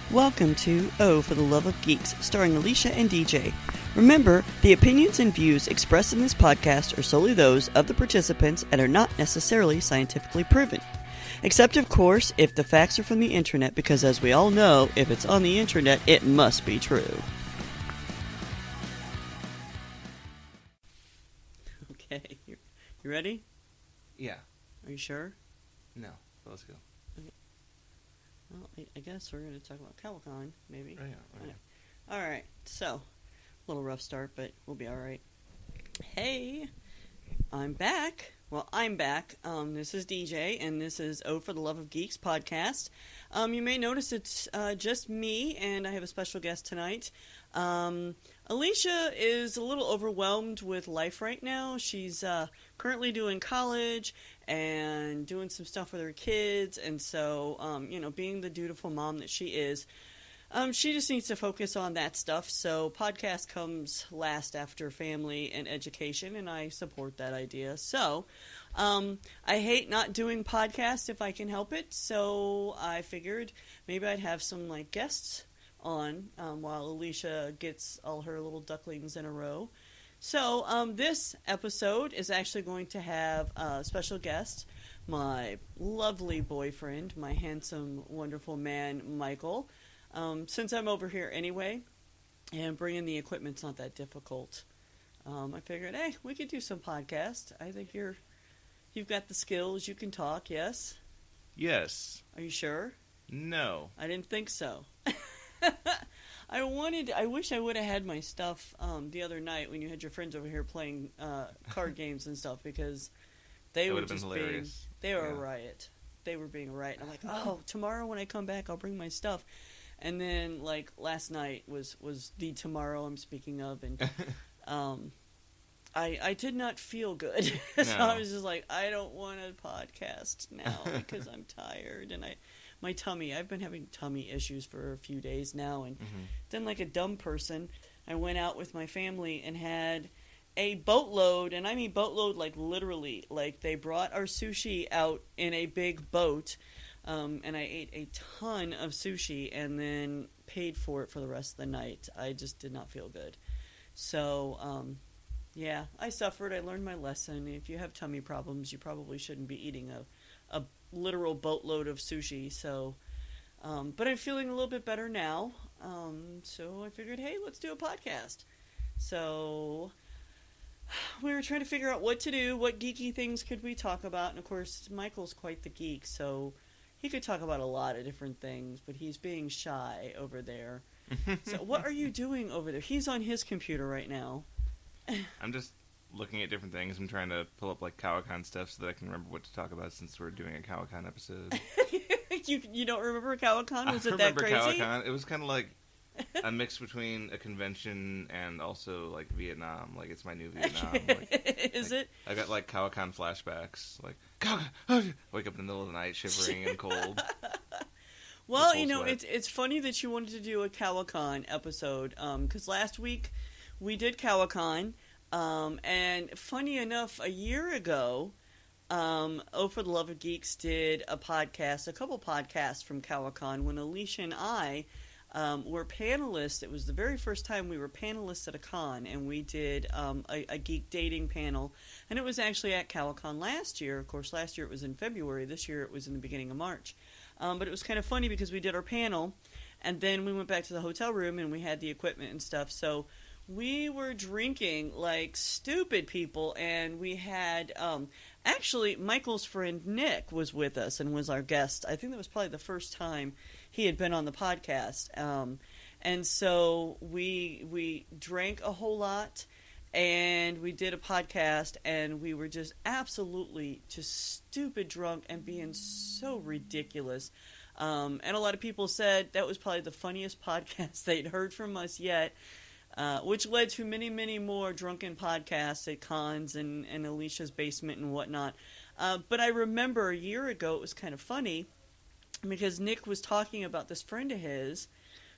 Welcome to Oh for the Love of Geeks, starring Alicia and DJ. Remember, the opinions and views expressed in this podcast are solely those of the participants and are not necessarily scientifically proven. Except, of course, if the facts are from the internet, because as we all know, if it's on the internet, it must be true. Okay, you ready? Yeah. Are you sure? No. But let's go. Well, I guess we're going to talk about CowCon, maybe. Oh, yeah. Okay. All right, so, a little rough start, but we'll be all right. Hey, I'm back. Well, I'm back. This is DJ, and this is Oh for the Love of Geeks podcast. You may notice it's just me, and I have a special guest tonight. Alicia is a little overwhelmed with life right now. She's currently doing college and doing some stuff with her kids, and so, being the dutiful mom that she is, she just needs to focus on that stuff. So podcast comes last after family and education, and I support that idea. So I hate not doing podcasts if I can help it. So I figured maybe I'd have some guests on while Alicia gets all her little ducklings in a row. So this episode is actually going to have a special guest, my lovely boyfriend, my handsome, wonderful man, Michael. Since I'm over here anyway, and bringing the equipment's not that difficult, I figured, hey, we could do some podcast. I think you've got the skills. You can talk, yes? Yes. Are you sure? No. I didn't think so. I wish I would have had my stuff the other night when you had your friends over here playing card games and stuff, because they were just they were a riot. They were being a riot. I'm like, oh, tomorrow when I come back, I'll bring my stuff. And then, last night was the tomorrow I'm speaking of, and I did not feel good. So I was just like, I don't want a podcast now because I'm tired, and my tummy, I've been having tummy issues for a few days now, and then like a dumb person, I went out with my family and had a boatload, and I mean boatload literally, they brought our sushi out in a big boat. And I ate a ton of sushi and then paid for it for the rest of the night. I just did not feel good. So, yeah, I suffered. I learned my lesson. If you have tummy problems, you probably shouldn't be eating a literal boatload of sushi. So, but I'm feeling a little bit better now. So I figured, hey, let's do a podcast. So we were trying to figure out what to do, what geeky things could we talk about. And, of course, Michael's quite the geek, so he could talk about a lot of different things, but he's being shy over there. So what are you doing over there? He's on his computer right now. I'm just looking at different things. I'm trying to pull up CowCon stuff so that I can remember what to talk about since we're doing a CowCon episode. You don't remember CowCon? Was it that crazy? I remember CowCon. It was kind of like a mix between a convention and also Vietnam. It's my new Vietnam. Is it? I got CowCon flashbacks. CowCon, wake up in the middle of the night shivering and cold. Well, it's funny that you wanted to do a CowCon episode, because last week we did CowCon, and funny enough, a year ago, Oh for the Love of Geeks did a couple podcasts from CowCon when Alicia and I were panelists. It was the very first time we were panelists at a con, and we did a geek dating panel, and it was actually at CowCon last year. Of course, last year it was in February. This year it was in the beginning of March. But it was kind of funny because we did our panel, and then we went back to the hotel room, and we had the equipment and stuff. So we were drinking like stupid people, and we had actually Michael's friend Nick was with us and was our guest. I think that was probably the first time he had been on the podcast, and so we drank a whole lot, and we did a podcast, and we were just absolutely just stupid drunk and being so ridiculous, and a lot of people said that was probably the funniest podcast they'd heard from us yet, which led to many, many more drunken podcasts at cons and Alicia's basement and whatnot. But I remember a year ago it was kind of funny, because Nick was talking about this friend of his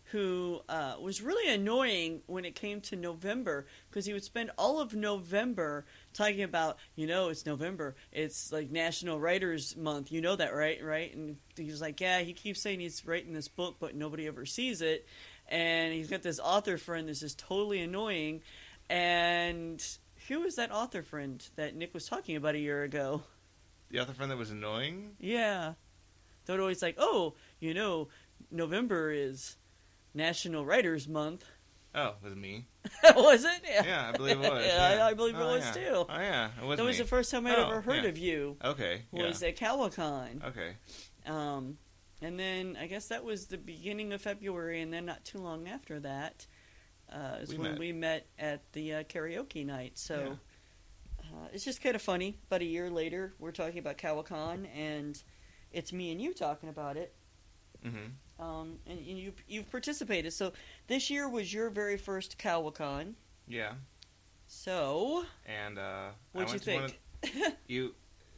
who was really annoying when it came to November, because he would spend all of November talking about, it's November, it's like National Writers Month, you know that, right? And he was like, yeah, he keeps saying he's writing this book, but nobody ever sees it, and he's got this author friend that's just totally annoying. And who was that author friend that Nick was talking about a year ago? The author friend that was annoying? Yeah. They would always like, November is National Writers Month. Oh, was it me? Was it? Yeah, I believe it was. Yeah. I believe it was yeah. too. Oh, yeah, it was That was me. the first time I'd ever heard of you. Okay, Was at Cowicon. Okay. And then I guess that was the beginning of February, and then not too long after that is when we met at the karaoke night. So it's just kind of funny. About a year later, we're talking about Cowicon, and it's me and you talking about it. Mm-hmm. And you've participated. So this year was your very first Cowicon. Yeah. So. And what'd you think? You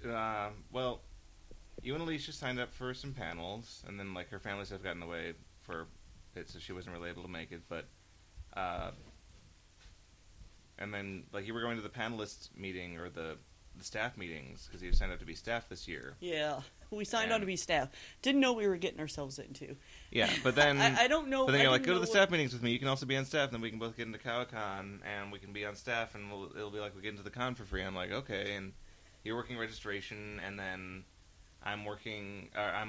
and Alicia signed up for some panels, and then like her family stuff got in the way for it, so she wasn't really able to make it. But and then like you were going to the panelist meeting or the staff meetings because you signed up to be staff this year. Yeah, we signed on to be staff. Didn't know we were getting ourselves into. Yeah, but then I don't know. But then you're like, go to the staff meetings with me. You can also be on staff, and then we can both get into Cowicon, and we can be on staff, and it'll be like we get into the con for free. I'm like, okay, and you're working registration, and then I'm working.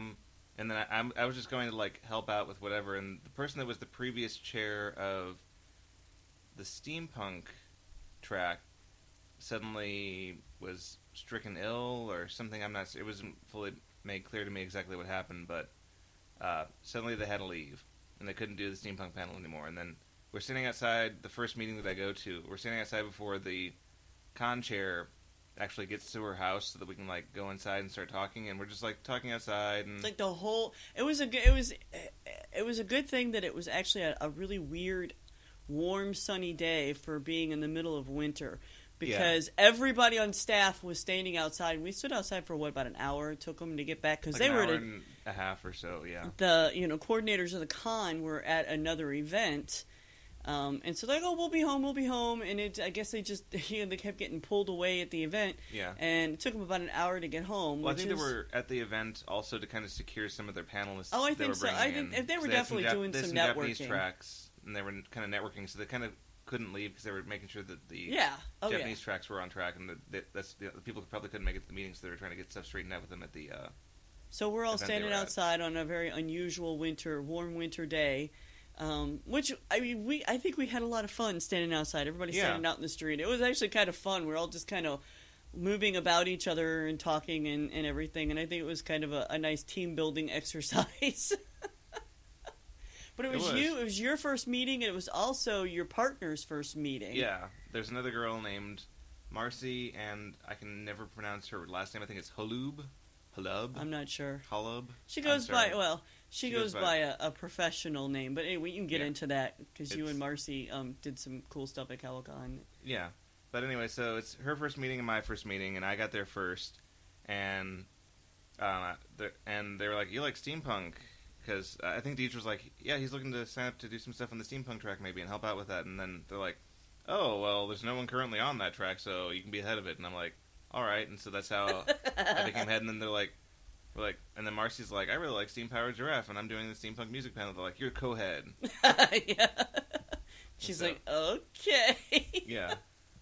I was just going to like help out with whatever, and the person that was the previous chair of the steampunk track suddenly was stricken ill or something. It wasn't fully made clear to me exactly what happened, but suddenly they had to leave and they couldn't do the steampunk panel anymore. And then we're sitting outside the first meeting that I go to. We're sitting outside before the con chair actually gets to her house so that we can like go inside and start talking. And we're just like talking outside. And it's like the whole. It was a good thing that it was actually a really weird, warm, sunny day for being in the middle of winter. Because everybody on staff was standing outside. We stood outside for about an hour. It took them to get back because like they were an hour and a half or so. Yeah. The coordinators of the con were at another event, and so they're like, "Oh, we'll be home." And I guess they just they kept getting pulled away at the event. Yeah. And it took them about an hour to get home. Well, I think they were at the event also to kind of secure some of their panelists. Oh, I think so. I think they were definitely doing some networking. Japanese tracks, and they were kind of networking, so they kind of couldn't leave because they were making sure that the Japanese tracks were on track, and the people probably couldn't make it to the meetings, so they were trying to get stuff straightened out with them at the. So we're all standing outside on a very unusual warm winter day, which I think we had a lot of fun standing outside. Everybody standing out in the street. It was actually kind of fun. We're all just kind of moving about each other and talking and everything, and I think it was kind of a nice team building exercise. But it was your first meeting, and it was also your partner's first meeting. Yeah. There's another girl named Marcy, and I can never pronounce her last name. I think it's Halub. I'm not sure. Halub. She goes by a professional name, but anyway, you can get into that, because you and Marcy did some cool stuff at Cowicon. Yeah. But anyway, so it's her first meeting and my first meeting, and I got there first, and they were like, "You like steampunk?" Because I think Deej was like, yeah, he's looking to sign up to do some stuff on the steampunk track maybe and help out with that. And then they're like, oh, well, there's no one currently on that track, so you can be ahead of it. And I'm like, all right. And so that's how I became head. And then and then Marcy's like, I really like Steam Powered Giraffe, and I'm doing the steampunk music panel. They're like, you're co-head. Yeah. She's like, okay. Yeah.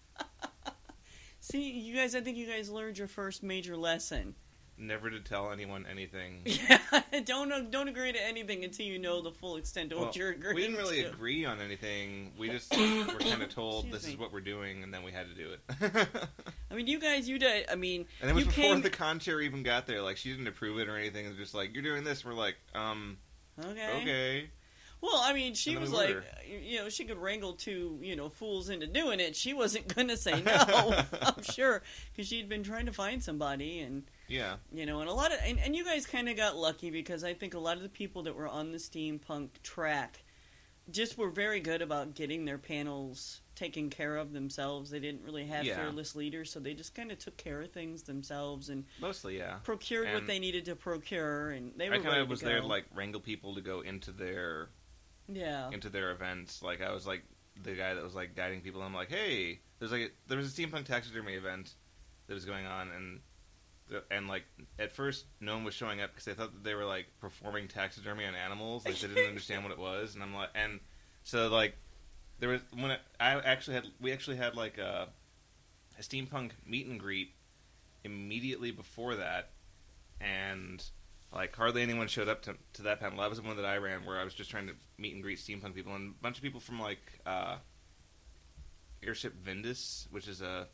See, I think you guys learned your first major lesson. Never to tell anyone anything. Yeah, don't agree to anything until you know the full extent of what you're agreeing to. We didn't really agree on anything. We just were kind of told this is what we're doing, and then we had to do it. I mean, you did. I mean, and it was before the con chair even got there. Like, she didn't approve it or anything. It was just like, you're doing this. We're like, okay. Well, I mean, she was like, she could wrangle two, fools into doing it. She wasn't going to say no, I'm sure, because she'd been trying to find somebody, and and a lot of, and you guys kind of got lucky, because I think a lot of the people that were on the steampunk track just were very good about getting their panels taken care of themselves. They didn't really have fearless leaders, so they just kind of took care of things themselves and mostly, procured what they needed to procure, and they were. I kind of was there to like wrangle people to go into their into their events. Like, I was like the guy that was like guiding people. I'm like, hey, there was a steampunk taxidermy event that was going on, and like at first no one was showing up because they thought that they were like performing taxidermy on animals. Like, they didn't understand what it was, and I'm like, and so like there was we actually had like a steampunk meet and greet immediately before that, and like hardly anyone showed up to that panel. That was the one that I ran, where I was just trying to meet and greet steampunk people, and a bunch of people from like Airship Vindus, which is a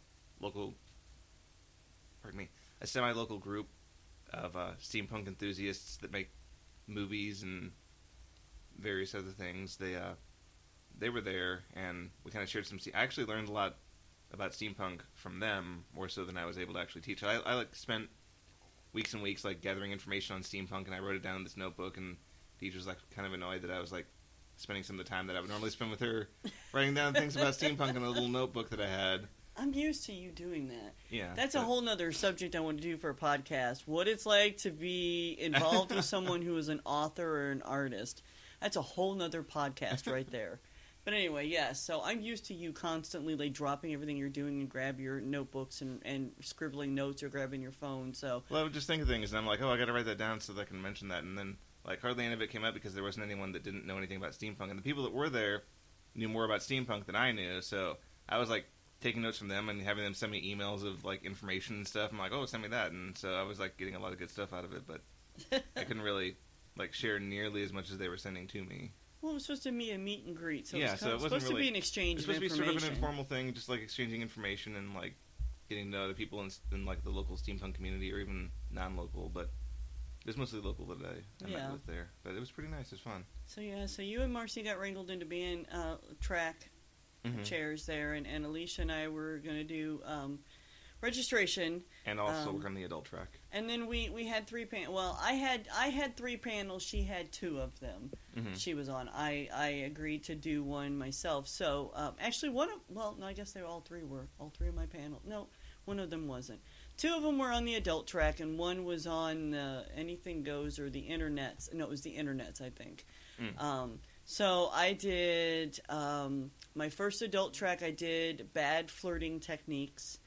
semi-local group of steampunk enthusiasts that make movies and various other things. They were there, and we kind of shared some. I actually learned a lot about steampunk from them, more so than I was able to actually teach. I like spent weeks and weeks like gathering information on steampunk, and I wrote it down in this notebook, and the teacher was like kind of annoyed that I was like spending some of the time that I would normally spend with her writing down things about steampunk in a little notebook that I had. I'm used to you doing that. Yeah. That's a whole nother subject I want to do for a podcast. What it's like to be involved with someone who is an author or an artist. That's a whole nother podcast right there. But anyway, yes, so I'm used to you constantly like dropping everything you're doing and grab your notebooks and scribbling notes or grabbing your phone. So I would just think of things, and I'm like, oh, I got to write that down so that I can mention that. And then like hardly any of it came up because there wasn't anyone that didn't know anything about steampunk. And the people that were there knew more about steampunk than I knew. So I was like taking notes from them and having them send me emails of like information and stuff. I'm like, oh, send me that. And so I was like getting a lot of good stuff out of it, but I couldn't really like share nearly as much as they were sending to me. Well, it was supposed to be a meet and greet, so yeah, it was supposed to be an exchange of information. It was supposed to be sort of an informal thing, just like exchanging information and like getting to know the people in like the local steampunk community or even non-local, but it was mostly local that I met with there. But it was pretty nice. It was fun. So you and Marcy got wrangled into being track chairs there, and Alicia and I were going to do registration, and also work on the adult track. And then we had 3 panels. Well, I had 3 panels. She had 2 of them. Mm-hmm. She was on. I agreed to do one myself. So actually, I guess all 3 were. All 3 of my panel. No, one of them wasn't. 2 of them were on the adult track, and one was on Anything Goes or the Internets. No, it was the Internets, I think. So I did my first adult track. I did Bad Flirting Techniques.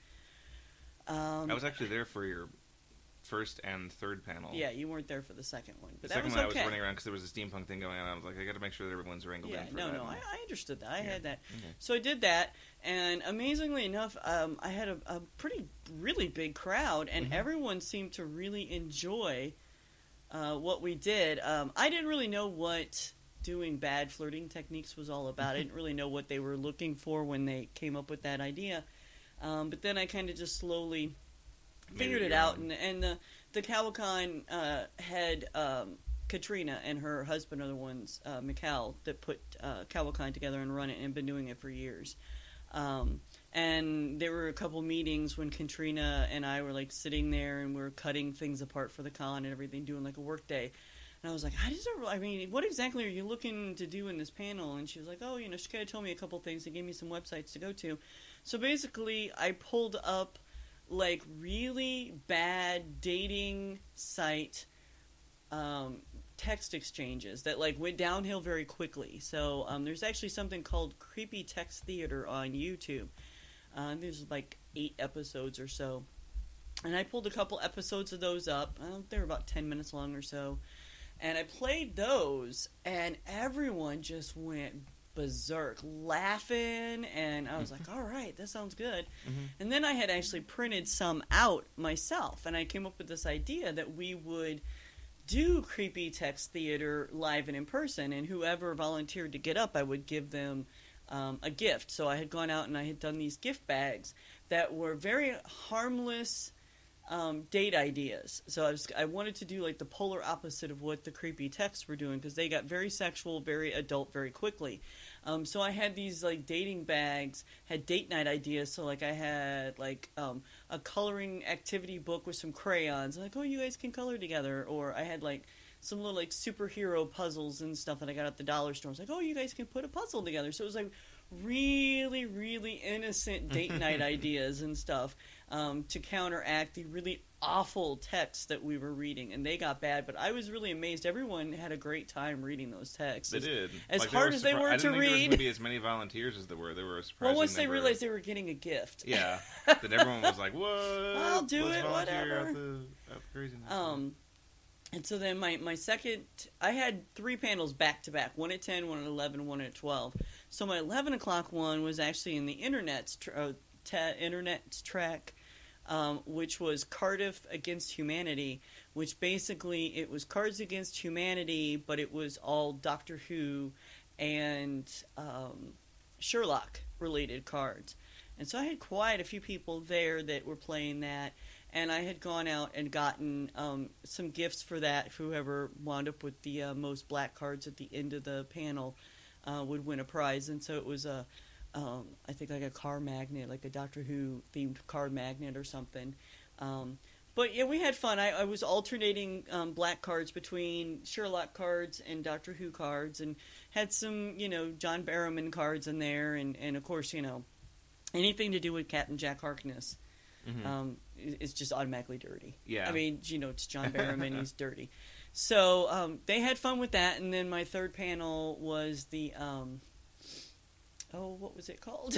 I was actually there for your first and third panel. Yeah, you weren't there for the second one. But the second one I was running around because there was a steampunk thing going on. I was like, I got to make sure that everyone's wrangled in for that. I understood that. I had that. Okay. So I did that, and amazingly enough, I had a really big crowd, and everyone seemed to really enjoy what we did. I didn't really know what doing Bad Flirting Techniques was all about. I didn't really know what they were looking for when they came up with that idea. But then I kind of just slowly figured it out, and the CowCon had Katrina and her husband are the ones, Mikal, that put CowCon together and run it and been doing it for years. And there were a couple meetings when Katrina and I were like sitting there and we were cutting things apart for the con and everything, doing like a work day. And I was like, what exactly are you looking to do in this panel? And she was like, she kind of told me a couple things and gave me some websites to go to. So basically, I pulled up like really bad dating site text exchanges that like went downhill very quickly. So there's actually something called Creepy Text Theater on YouTube. There's like 8 episodes or so. And I pulled a couple episodes of those up. They were about 10 minutes long or so. And I played those, and everyone just went berserk, laughing, and I was like, all right, that sounds good. Mm-hmm. And then I had actually printed some out myself, and I came up with this idea that we would do Creepy Text Theater live and in person, and whoever volunteered to get up, I would give them a gift. So I had gone out and I had done these gift bags that were very harmless date ideas. So I wanted to do like the polar opposite of what the creepy texts were doing, because they got very sexual, very adult, very quickly. So I had these like dating bags, had date night ideas. So like I had like a coloring activity book with some crayons. Like, oh, you guys can color together. Or I had like some little like superhero puzzles and stuff that I got at the dollar store. I was like, oh, you guys can put a puzzle together. So it was like really, really innocent date night ideas and stuff to counteract the really awful texts that we were reading, and they got bad. But I was really amazed. Everyone had a great time reading those texts. They did. As hard as they were to read. I didn't think there was going to be as many volunteers as there were. They were surprising. Well, once they realized they were getting a gift. Yeah. Then everyone was like, what? I'll do it, whatever. Out the craziness. And so then my second, I had 3 panels back to back, one at 10, one at 11, one at 12. So my 11 o'clock one was actually in the Internet's track, which was Cardiff Against Humanity, which basically it was Cards Against Humanity, but it was all Doctor Who and Sherlock related cards. And so I had quite a few people there that were playing that. And I had gone out and gotten some gifts for that. Whoever wound up with the most black cards at the end of the panel would win a prize. And so it was I think like a car magnet, like a Doctor Who themed car magnet or something. But yeah, we had fun. I was alternating black cards between Sherlock cards and Doctor Who cards, and had some John Barrowman cards in there, and of course anything to do with Captain Jack Harkness. Mm-hmm. It's just automatically dirty. Yeah. I mean, it's John Barrowman, he's dirty. So they had fun with that, and then my third panel was the what was it called?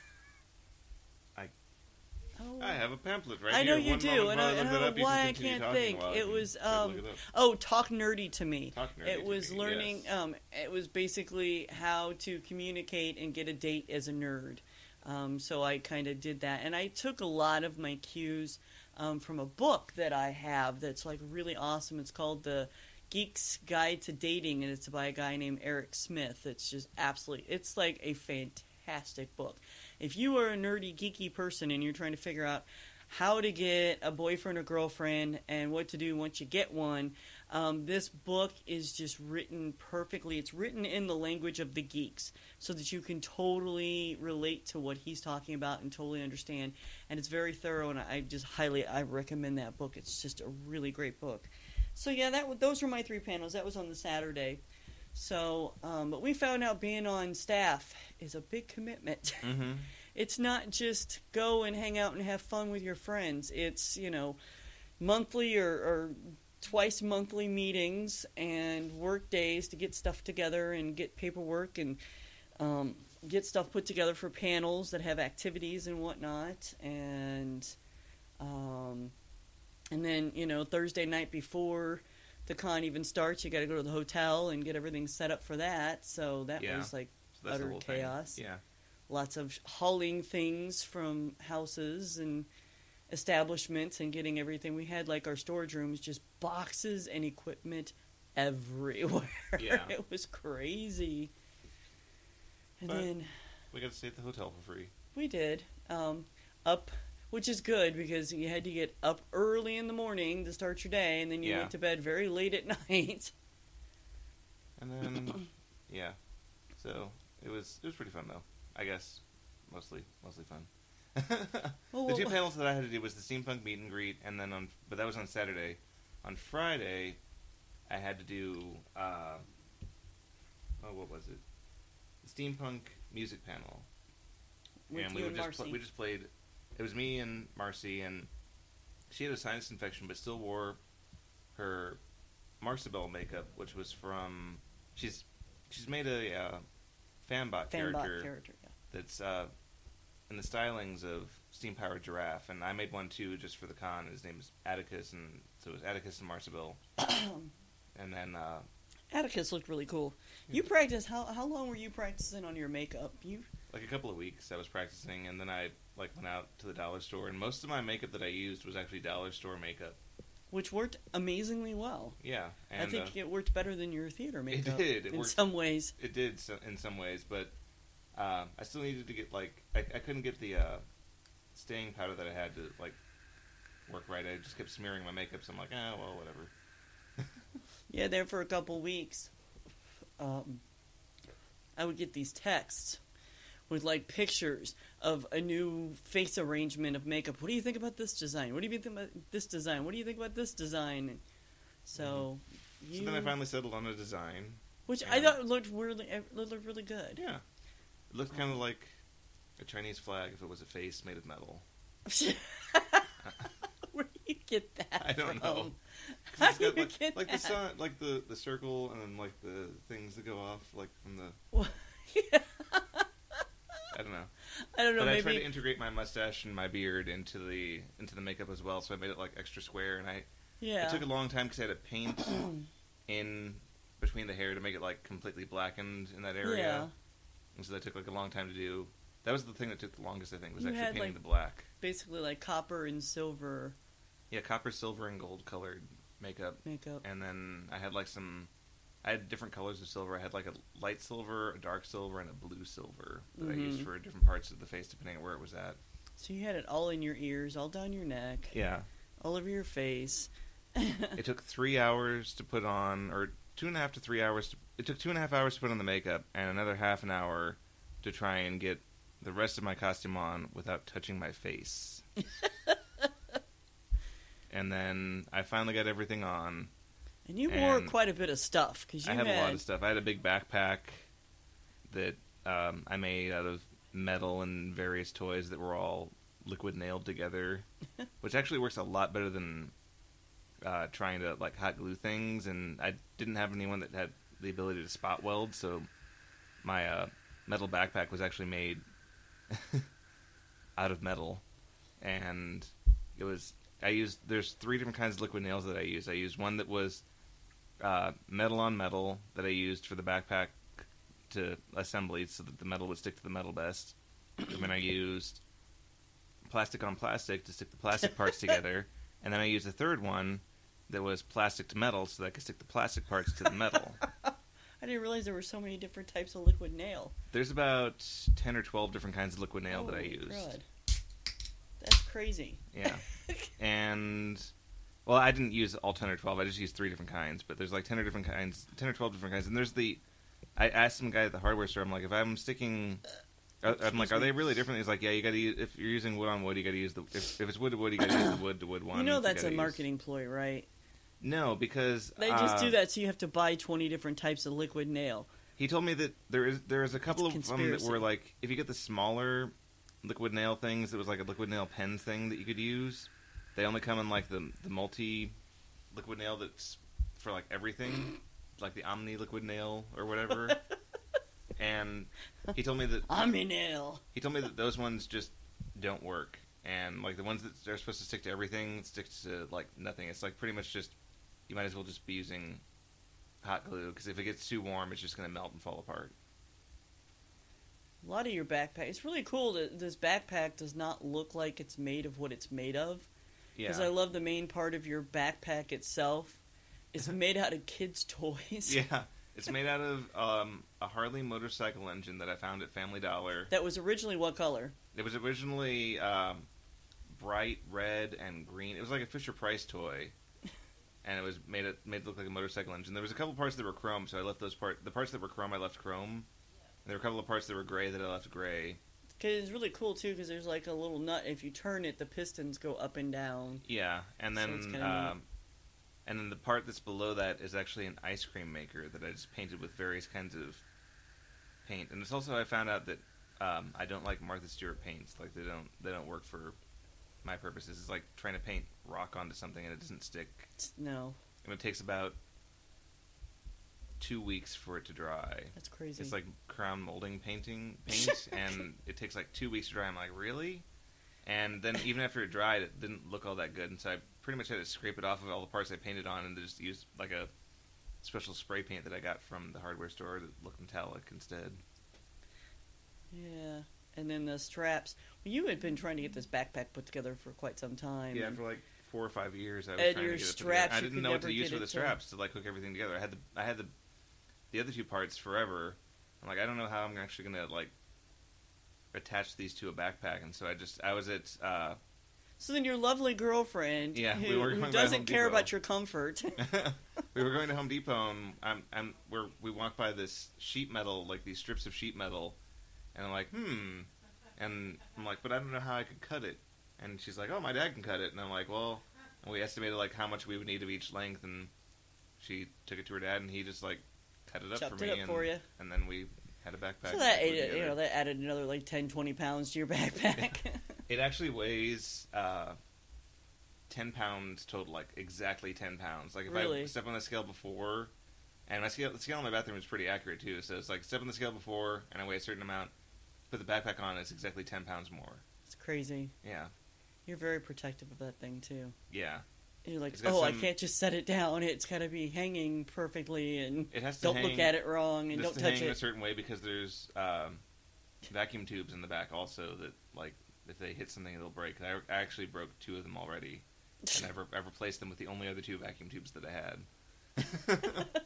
I have a pamphlet right here. I know you do, and I don't know why I can't think. It was Talk Nerdy to Me. It was learning. Yes. It was basically how to communicate and get a date as a nerd. So I kind of did that, and I took a lot of my cues from a book that I have that's like really awesome. It's called The Geek's Guide to Dating, and it's by a guy named Eric Smith. It's just it's like a fantastic book. If you are a nerdy, geeky person and you're trying to figure out how to get a boyfriend or girlfriend and what to do once you get one, this book is just written perfectly. It's written in the language of the geeks so that you can totally relate to what he's talking about and totally understand. And it's very thorough, and I recommend that book. It's just a really great book. So yeah, those were my 3 panels. That was on the Saturday. So, but we found out being on staff is a big commitment. Mm-hmm. It's not just go and hang out and have fun with your friends. It's, monthly or twice monthly meetings and work days to get stuff together and get paperwork and get stuff put together for panels that have activities and whatnot. And then, Thursday night before the con even starts, you got to go to the hotel and get everything set up for that. So that was like utter chaos. Thing. Yeah. Lots of hauling things from houses and establishments and getting everything. We had like our storage rooms, just boxes and equipment everywhere. Yeah. It was crazy. And but then we got to stay at the hotel for free. We did. Which is good because you had to get up early in the morning to start your day, and then you went to bed very late at night. And then, yeah. So it was pretty fun though. I guess mostly fun. The 2 panels that I had to do was the steampunk meet and greet, and then but that was on Saturday. On Friday, I had to do what was it? The steampunk music panel. With you and Marcy. We just played. It was me and Marcy, and she had a sinus infection, but still wore her Marcibel makeup, which was from. She's made a Fanbot character that's in the stylings of Steam Powered Giraffe, and I made one too just for the con. His name is Atticus, and so it was Atticus and Marcibel. And then Atticus looked really cool. You practiced. How long were you practicing on your makeup? Like a couple of weeks I was practicing, and then I went out to the dollar store, and most of my makeup that I used was actually dollar store makeup. Which worked amazingly well. Yeah. And, I think it worked better than your theater makeup. It did. In some ways. It did in some ways, but I still needed to get, I couldn't get the staying powder that I had to, work right. I just kept smearing my makeup, so I'm like, well, whatever. Yeah, there for a couple weeks, I would get these texts with pictures of a new face arrangement of makeup. What do you think about this design? What do you think about this design? What do you think about this design? So, So then I finally settled on a design, which I thought looked really good. Yeah, it looked kind of like a Chinese flag if it was a face made of metal. Were you get that? I don't know. How It's do you got get like that? the sun, like the circle, and then like the things that go off, like from the. Yeah. I don't know. I don't know. But I Maybe tried to integrate my mustache and my beard into the makeup as well, so I made it like extra square. And yeah. it took a long time because I had to paint in between the hair to make it like completely blackened in that area. Yeah. And so that took like a long time to do. That was the thing that took the longest, I think, was You actually had, painting like, the black. Basically, like copper and silver Yeah, copper, silver, and gold colored makeup. And then I had like I had different colors of silver. I had like a light silver, a dark silver, and a blue silver that I used for different parts of the face depending on where it was at. So you had it all in your ears, all down your neck. Yeah. All over your face. It took 3 hours to put on, or 2.5 to 3 hours. It took 2.5 hours to put on the makeup, and another half an hour to try and get the rest of my costume on without touching my face. And then I finally got everything on. And you wore quite a bit of stuff. I had a lot of stuff. I had a big backpack that I made out of metal and various toys that were all liquid nailed together, which actually works a lot better than trying to like hot glue things. And I didn't have anyone that had the ability to spot weld, so my metal backpack was actually made out of metal, and there's 3 different kinds of liquid nails that I used. I used one that was metal on metal that I used for the backpack to assembly so that the metal would stick to the metal best. And then I used plastic on plastic to stick the plastic parts together. And then I used a third one that was plastic to metal so that I could stick the plastic parts to the metal. I didn't realize there were so many different types of liquid nail. There's about 10 or 12 different kinds of liquid nail that I used. God. That's crazy. Yeah. And, well, I didn't use all 10 or 12. I just used 3 different kinds. But there's like 10 or 12 different kinds. And there's I asked some guy at the hardware store, I'm like, if I'm sticking... I'm like, are they really different? He's like, yeah, you got to use, if you're using wood on wood, you got to use if it's wood to wood, you got to use the wood to wood one. You know that's a marketing ploy, right? No, because they just do that so you have to buy 20 different types of liquid nail. He told me that there is a couple of them that were like, if you get the smaller liquid nail things, it was like a liquid nail pen thing that you could use. They only come in like the multi liquid nail that's for like everything, like the Omni liquid nail or whatever. And he told me that Omni-nail. He told me that those ones just don't work, and like the ones that are supposed to stick to everything sticks to like nothing. It's like pretty much just you might as well just be using hot glue because if it gets too warm, it's just going to melt and fall apart. A lot of your backpack. It's really cool that this backpack does not look like it's made of what it's made of. Yeah. Because I love the main part of your backpack itself. It's made out of kids' toys. Yeah. It's made out of a Harley motorcycle engine that I found at Family Dollar. That was originally what color? It was originally bright red and green. It was like a Fisher-Price toy. And it was made to look like a motorcycle engine. There was a couple parts that were chrome, so I left those parts. The parts that were chrome, I left chrome. And there were a couple of parts that were gray that I left gray. Because it's really cool, too, because there's like a little nut. If you turn it, the pistons go up and down. Yeah, and then... So and then the part that's below that is actually an ice cream maker that I just painted with various kinds of paint. And it's also I found out that I don't like Martha Stewart paints. Like they don't work for my purposes. It's like trying to paint rock onto something and it doesn't stick. No. And it takes about 2 weeks for it to dry. That's crazy. It's like crown molding paint, and it takes like 2 weeks to dry. I'm like, really? And then even after it dried, it didn't look all that good. And so I pretty much had to scrape it off of all the parts I painted on and just use like a special spray paint that I got from the hardware store that looked metallic instead. Yeah. And then the straps. Well, you had been trying to get this backpack put together for quite some time. Yeah, for like 4 or 5 years I was and trying your to get it straps, together. I didn't know what to use for the to... straps to like hook everything together. I had the other 2 parts forever. I'm like, I don't know how I'm actually going to like attach these to a backpack, and so I was at so then your lovely girlfriend who doesn't care about your comfort. We were going to Home Depot, and we walked by this sheet metal, like these strips of sheet metal, and I'm like, and I'm like, but I don't know how I could cut it. And she's like, oh, my dad can cut it. And I'm like, well, and we estimated like how much we would need of each length, and she took it to her dad, and he just like cut it up Chopped for me, it up for you. And then we had a backpack. So that that added another like 10, 20 pounds to your backpack. It actually weighs 10 pounds total, like exactly 10 pounds. Like if Really? I step on the scale before, and the scale in my bathroom is pretty accurate too. So it's like step on the scale before, and I weigh a certain amount. Put the backpack on, it's exactly 10 pounds more. It's crazy. Yeah. You're very protective of that thing too. Yeah. And you're like, oh, I can't just set it down. It's got to be hanging perfectly, and it has to don't look at it wrong, and don't touch hang it a certain way because there's vacuum tubes in the back also that, like, if they hit something, it'll break. I actually broke 2 of them already, and I've replaced them with the only other 2 vacuum tubes that I had.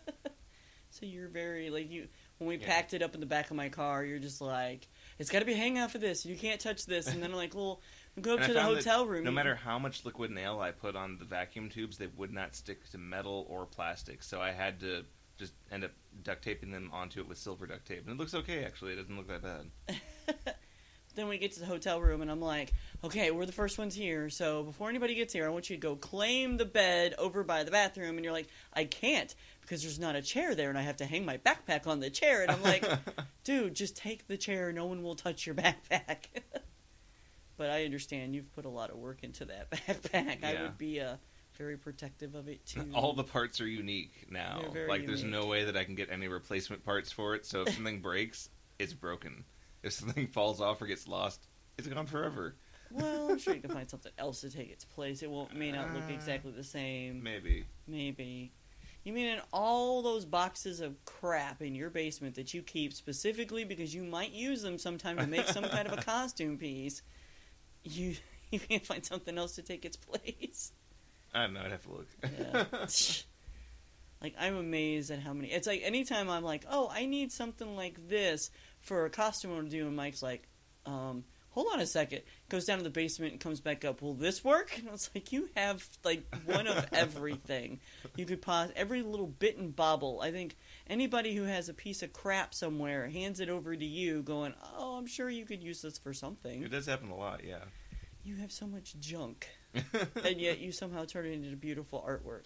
So you're very, like, when we packed it up in the back of my car, you're just like, it's got to be hanging out for this. You can't touch this. And then I'm like, well, go up to the hotel room. No matter how much liquid nail I put on the vacuum tubes, they would not stick to metal or plastic. So I had to just end up duct taping them onto it with silver duct tape. And it looks okay, actually. It doesn't look that bad. Then we get to the hotel room, and I'm like, okay, we're the first ones here, so before anybody gets here, I want you to go claim the bed over by the bathroom. And you're like, I can't, because there's not a chair there, and I have to hang my backpack on the chair. And I'm like, dude, just take the chair. No one will touch your backpack. But I understand you've put a lot of work into that backpack. Yeah. I would be very protective of it, too. All the parts are unique now. Like, there's no way that I can get any replacement parts for it, so if something breaks, it's broken. If something falls off or gets lost, it's gone forever. Well, I'm sure you can find something else to take its place. It may not look exactly the same. Maybe. You mean in all those boxes of crap in your basement that you keep specifically because you might use them sometime to make some kind of a costume piece, you can't find something else to take its place? I don't know. I'd have to look. Yeah. Like, I'm amazed at how many... It's like, anytime I'm like, oh, I need something like this for a costume to do, and Mike's like, hold on a second. Goes down to the basement and comes back up. Will this work? And I was like, you have, like, one of everything. You could pause every little bit and bobble. I think anybody who has a piece of crap somewhere hands it over to you going, oh, I'm sure you could use this for something. It does happen a lot, yeah. You have so much junk. And yet you somehow turn it into beautiful artwork.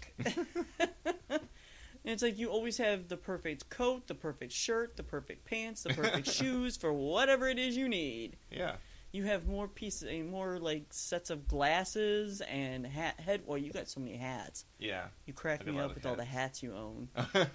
And it's like you always have the perfect coat, the perfect shirt, the perfect pants, the perfect shoes for whatever it is you need. Yeah. You have more pieces, more like sets of glasses and head. Well, you got so many hats. Yeah. You crack me up with all the hats you own.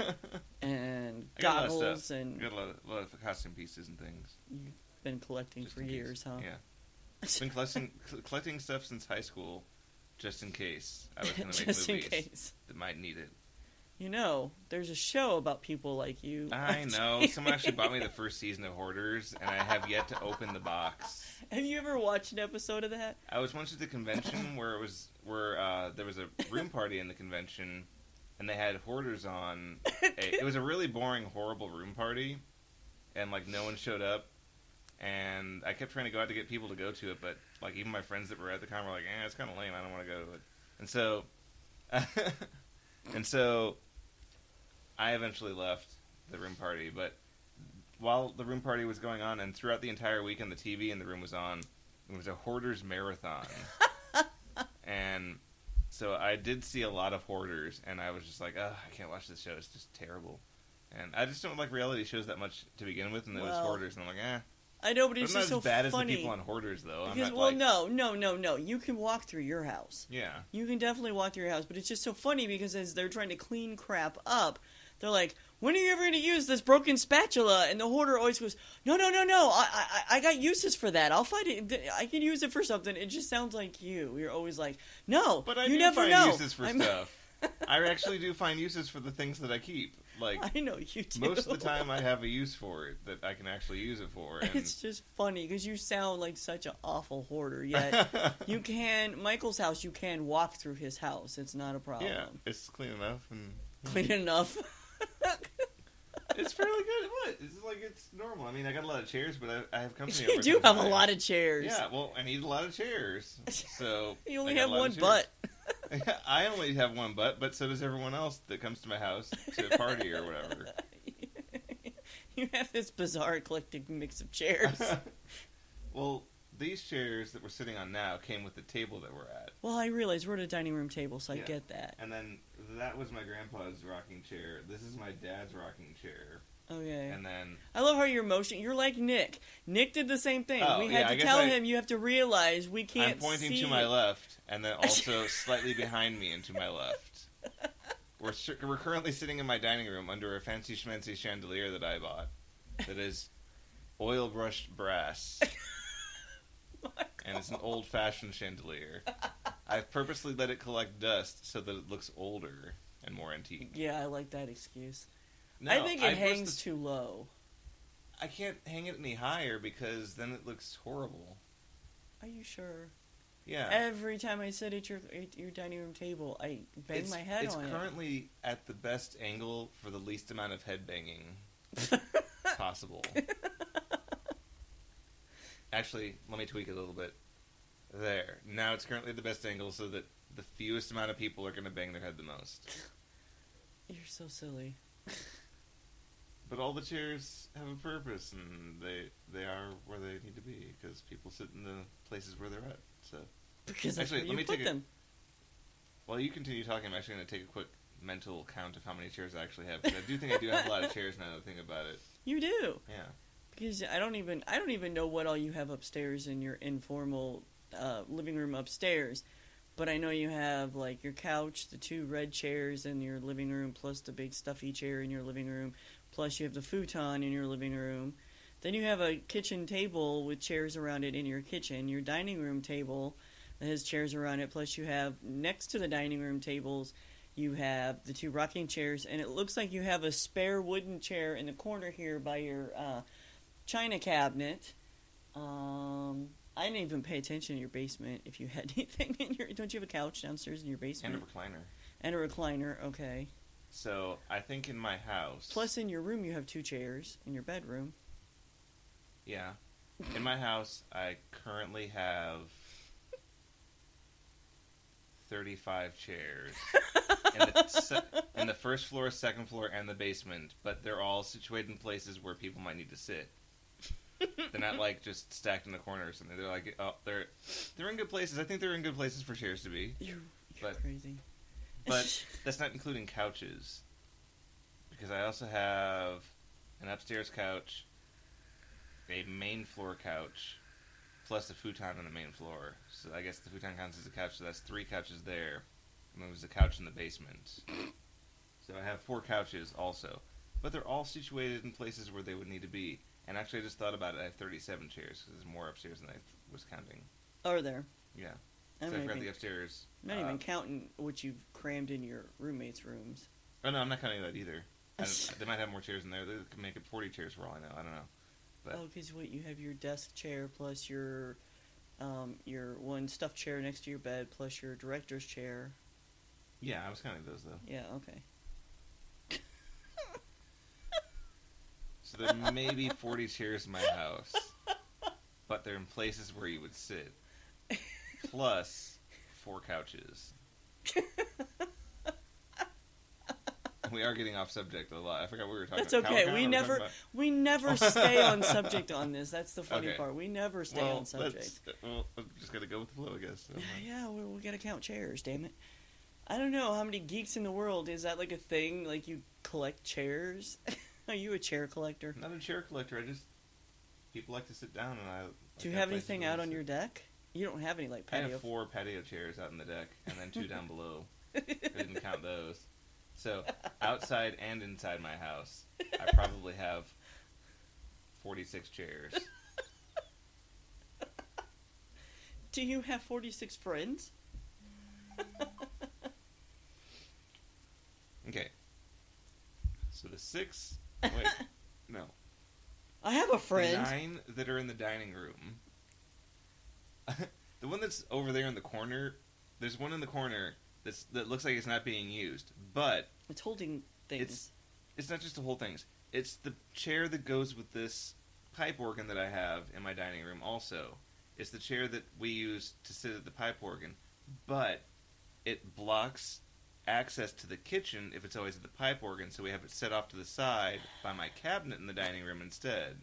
And goggles and. You got a lot of costume pieces and things. You've been collecting for years, huh? Yeah. I've been collecting stuff since high school, just in case I was going to make movies that might need it. You know, there's a show about people like you. I know. Someone actually bought me the first season of Hoarders, and I have yet to open the box. Have you ever watched an episode of that? I was once at the convention where there was a room party in the convention, and they had Hoarders on. It was a really boring, horrible room party, and like no one showed up. And I kept trying to go out to get people to go to it, but like even my friends that were at the con were like, it's kind of lame. I don't want to go to it. And so, I eventually left the room party. But while the room party was going on, and throughout the entire weekend, the TV in the room was on. It was a Hoarders marathon. And so I did see a lot of Hoarders, and I was just like, I can't watch this show. It's just terrible. And I just don't like reality shows that much to begin with, and there was Hoarders, and I'm like, I know, but it's just so funny. I'm not as bad as the people on Hoarders, though. Because, no. You can walk through your house. Yeah. You can definitely walk through your house, but it's just so funny because as they're trying to clean crap up, they're like, when are you ever going to use this broken spatula? And the Hoarder always goes, no. I got uses for that. I'll find it. I can use it for something. It just sounds like you. You're always like, no, but you never know. But I do find uses for stuff. I actually do find uses for the things that I keep. Like, I know you do. Most of the time I have a use for it that I can actually use it for. And it's just funny because you sound like such an awful hoarder, yet Michael's house, you can walk through his house. It's not a problem. Yeah, it's clean enough. Clean enough. It's fairly good. What? It's like it's normal. I mean, I got a lot of chairs, but I have company. You do have a lot of chairs. Yeah, well, I need a lot of chairs. So you only have one butt. I only have one butt, but so does everyone else that comes to my house to party or whatever. You have this bizarre eclectic mix of chairs. Well, these chairs that we're sitting on now came with the table that we're at. Well, I realize we're at a dining room table, so I get that. And then that was my grandpa's rocking chair. This is my dad's rocking chair. Okay. And then I love how you're motioning. You're like Nick. Nick did the same thing. Oh, We had to tell him you have to realize we can't see. I'm pointing to my left, and then also slightly behind me and to my left. We're currently sitting in my dining room under a fancy schmancy chandelier that I bought. That is oil brushed brass. And it's an old fashioned chandelier. I've purposely let it collect dust so that it looks older and more antique. Yeah, I like that excuse. No, I think it hangs too low. I can't hang it any higher because then it looks horrible. Are you sure? Yeah. Every time I sit at your dining room table, I bang my head on it. It's currently at the best angle for the least amount of head banging possible. Actually, let me tweak it a little bit. There. Now it's currently at the best angle so that the fewest amount of people are going to bang their head the most. You're so silly. But all the chairs have a purpose, and they are where they need to be, because people sit in the places where they're at. So, because actually, let me put them. While you continue talking, I'm actually going to take a quick mental count of how many chairs I actually have, because I do think I do have a lot of chairs now that I think about it. You do? Yeah. Because I don't even know what all you have upstairs in your informal living room upstairs, but I know you have like your couch, the 2 red chairs in your living room, plus the big stuffy chair in your living room, plus you have the futon in your living room. Then you have a kitchen table with chairs around it in your kitchen, your dining room table that has chairs around it, plus you have next to the dining room tables, you have the 2 rocking chairs, and it looks like you have a spare wooden chair in the corner here by your china cabinet. I didn't even pay attention to your basement if you had anything in your... Don't you have a couch downstairs in your basement? And a recliner. And a recliner, okay. So, I think in my house... Plus in your room you have 2 chairs in your bedroom. Yeah. In my house, I currently have 35 chairs. in the first floor, second floor, and the basement. But they're all situated in places where people might need to sit. They're not like just stacked in the corner or something. They're like, oh, they're in good places. I think they're in good places for chairs to be. You're crazy. But that's not including couches, because I also have an upstairs couch, a main floor couch, plus a futon on the main floor. So I guess the futon counts as a couch. So that's 3 couches there, and then there's a couch in the basement. So I have 4 couches also, but they're all situated in places where they would need to be. And actually, I just thought about it. I have 37 chairs, because there's more upstairs than I was counting. Are there? Yeah. I'm So I forgot the upstairs. I'm not even counting what you've crammed in your roommates' rooms. Oh, no, I'm not counting that either. They might have more chairs in there. They could make it 40 chairs for all I know. I don't know. But because you have your desk chair plus your one stuffed chair next to your bed plus your director's chair. Yeah, I was counting those, though. Yeah, okay. So there may be 40 chairs in my house, but they're in places where you would sit. Plus 4 couches. We are getting off subject a lot. I forgot what we were talking about. That's okay. We never stay on subject on this. That's the funny part. We never stay on subject. I'm just gonna go with the flow, I guess. So. Yeah, we gotta count chairs. Damn it. I don't know how many geeks in the world. Is that like a thing? Like you collect chairs? Are you a chair collector? I'm not a chair collector. People like to sit down, and Do you have anything out on your deck? You don't have any like patio. I have 4 patio chairs out on the deck, and then 2 down below. I didn't count those. So outside and inside my house, I probably have 46 chairs. Do you have 46 friends? Okay. So the 6... Wait, no. I have a friend. The 9 that are in the dining room. The one that's over there in the corner, there's one in the corner that looks like it's not being used, but... It's holding things. It's not just to hold things. It's the chair that goes with this pipe organ that I have in my dining room also. It's the chair that we use to sit at the pipe organ, but it blocks access to the kitchen if it's always at the pipe organ, so we have it set off to the side by my cabinet in the dining room instead.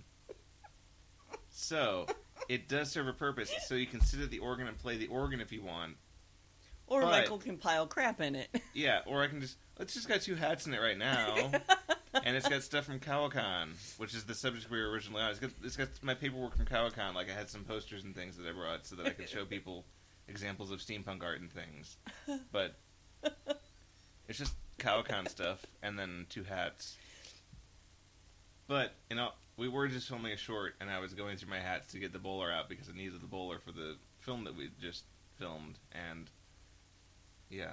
So, it does serve a purpose, so you can sit at the organ and play the organ if you want. Or Michael can pile crap in it. Yeah, or I can just... It's just got 2 hats in it right now. And it's got stuff from Cowicon, which is the subject we were originally on. It's got my paperwork from Cowicon. Like, I had some posters and things that I brought so that I could show people examples of steampunk art and things. But it's just Cowicon stuff, and then 2 hats. But, we were just filming a short, and I was going through my hats to get the bowler out because I needed the bowler for the film that we just filmed, and yeah.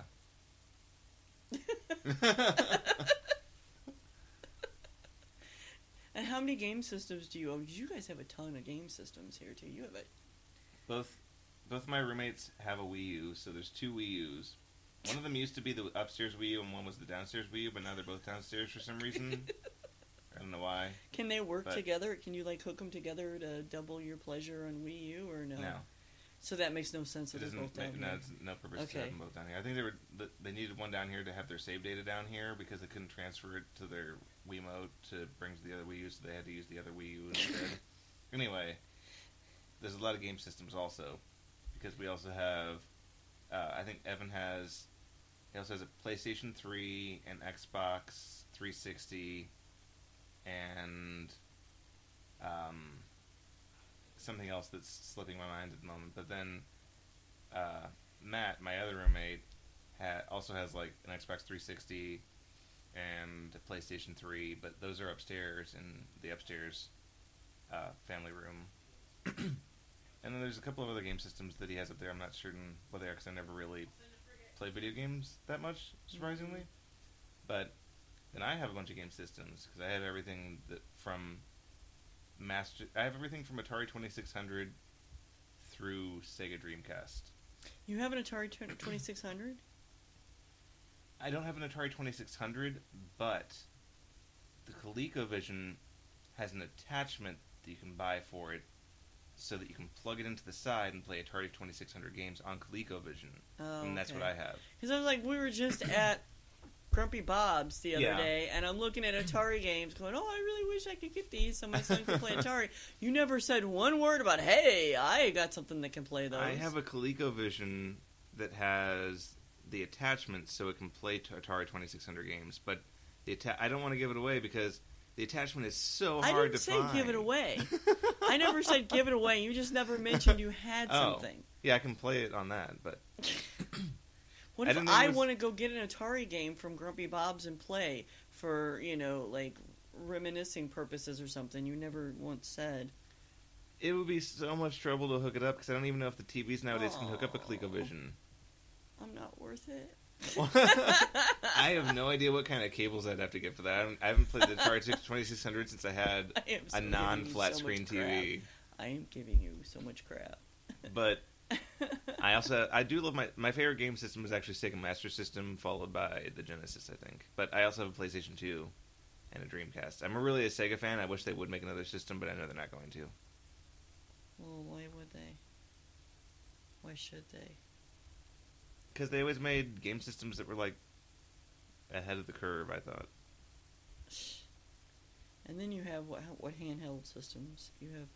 And how many game systems do you own? You guys have a ton of game systems here, too. You have it. Both my roommates have a Wii U, so there's 2 Wii U's. One of them used to be the upstairs Wii U, and one was the downstairs Wii U, but now they're both downstairs for some reason. I don't know why. Can they work together? Can you, hook them together to double your pleasure on Wii U, or no? No. So that makes no sense that they're both down here. No, it's no purpose to have them both down here. I think they needed one down here to have their save data down here because they couldn't transfer it to their Wiimote to bring to the other Wii U, so they had to use the other Wii U instead. Anyway, there's a lot of game systems also because we also have. I think Evan he also has a PlayStation 3, an Xbox 360, and something else that's slipping my mind at the moment. But then Matt, my other roommate, also has an Xbox 360 and a PlayStation 3, but those are upstairs in the upstairs family room. And then there's a couple of other game systems that he has up there. I'm not certain what they are because I never really play video games that much, surprisingly. But then I have a bunch of game systems because I have everything from Atari 2600 through Sega Dreamcast. You have an Atari 2600? I don't have an Atari 2600, but the ColecoVision has an attachment that you can buy for it so that you can plug it into the side and play Atari 2600 games on ColecoVision. Oh, and that's what I have. Because I was we were just at Grumpy Bob's the other day, and I'm looking at Atari games going, oh, I really wish I could get these so my son can play Atari. You never said one word about, hey, I got something that can play those. I have a ColecoVision that has the attachment so it can play Atari 2600 games, but I don't want to give it away because the attachment is so hard to find. I didn't say give it away. I never said give it away. You just never mentioned you had something. Yeah, I can play it on that, but... What if I want to go get an Atari game from Grumpy Bob's and play for, reminiscing purposes or something? You never once said. It would be so much trouble to hook it up because I don't even know if the TVs nowadays can hook up a ColecoVision. I'm not worth it. I have no idea what kind of cables I'd have to get for that. I haven't played the Atari 2600 since I had a non-flat screen TV. I am giving you so much crap. But I do love my favorite game system is actually Sega Master System, followed by the Genesis, I think. But I also have a PlayStation 2 and a Dreamcast. I'm really a Sega fan. I wish they would make another system, but I know they're not going to. Well, why would they? Why should they? Because they always made game systems that were ahead of the curve, I thought. And then you have what handheld systems? You have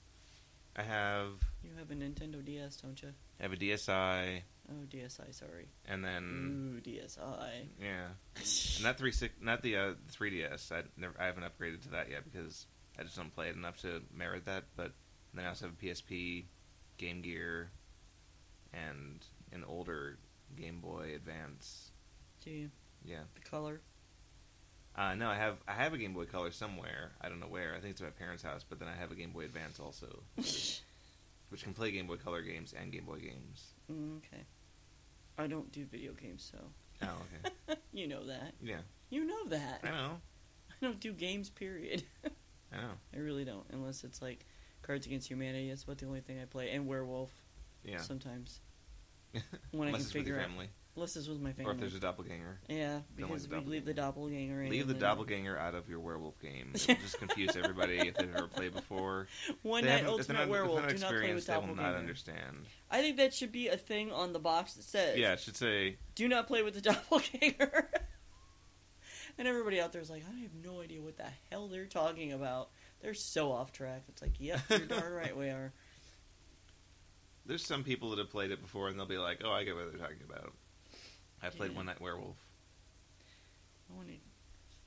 a Nintendo DS, don't you? I have a DSi. Oh, DSi, sorry. And then... Ooh, DSi. Yeah. And not the 3DS. I haven't upgraded to that yet because I just don't play it enough to merit that. But then I also have a PSP, Game Gear, and an older Game Boy Advance. Do you? Yeah. The color? No, I have a Game Boy Color somewhere. I don't know where. I think it's at my parents' house. But then I have a Game Boy Advance also, which can play Game Boy Color games and Game Boy games. Okay. I don't do video games, so. Oh, okay. You know that. Yeah. You know that. I know. I don't do games, period. I know. I really don't, unless it's Cards Against Humanity. That's about the only thing I play, and Werewolf. Yeah. Sometimes. When I can figure out. Unless this was my family. Or if there's a doppelganger. Yeah, because we leave the doppelganger in. Leave the doppelganger out of your werewolf game. It will just confuse everybody if they've never played before. One Night Ultimate Werewolf, do not play with doppelganger. They will not understand. I think that should be a thing on the box that says... Yeah, it should say... Do not play with the doppelganger. And everybody out there is like, I have no idea what the hell they're talking about. They're so off track. It's like, yep, you're darn right we are. There's some people that have played it before and they'll be like, oh, I get what they're talking about. I played One Night Werewolf.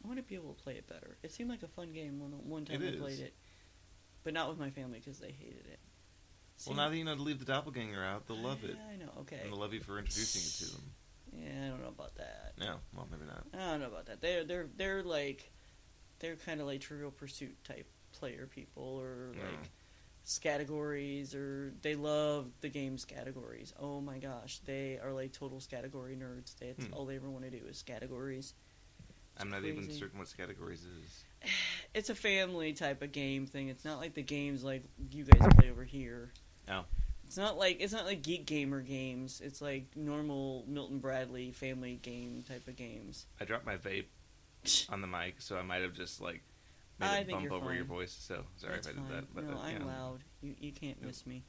I want to be able to play it better. It seemed like a fun game one time I played it, but not with my family because they hated it. Well, now that you know to leave the doppelganger out, they'll love it. I know. Okay. And they'll love you for introducing it to them. Yeah, I don't know about that. No, well, maybe not. I don't know about that. They're kind of like Trivial Pursuit type player people, or like categories, or they love the game's categories. Oh my gosh, they are like total category nerds. That's all they ever want to do is categories. I'm not even certain what categories is. It's a family type of game thing. It's not like the games like you guys play over here. Oh. It's not like Geek Gamer games. It's like normal Milton Bradley family game type of games. I dropped my vape on the mic, so I might have just like made it bump over your voice. So sorry if I did that. But no, I'm loud. You can't miss me.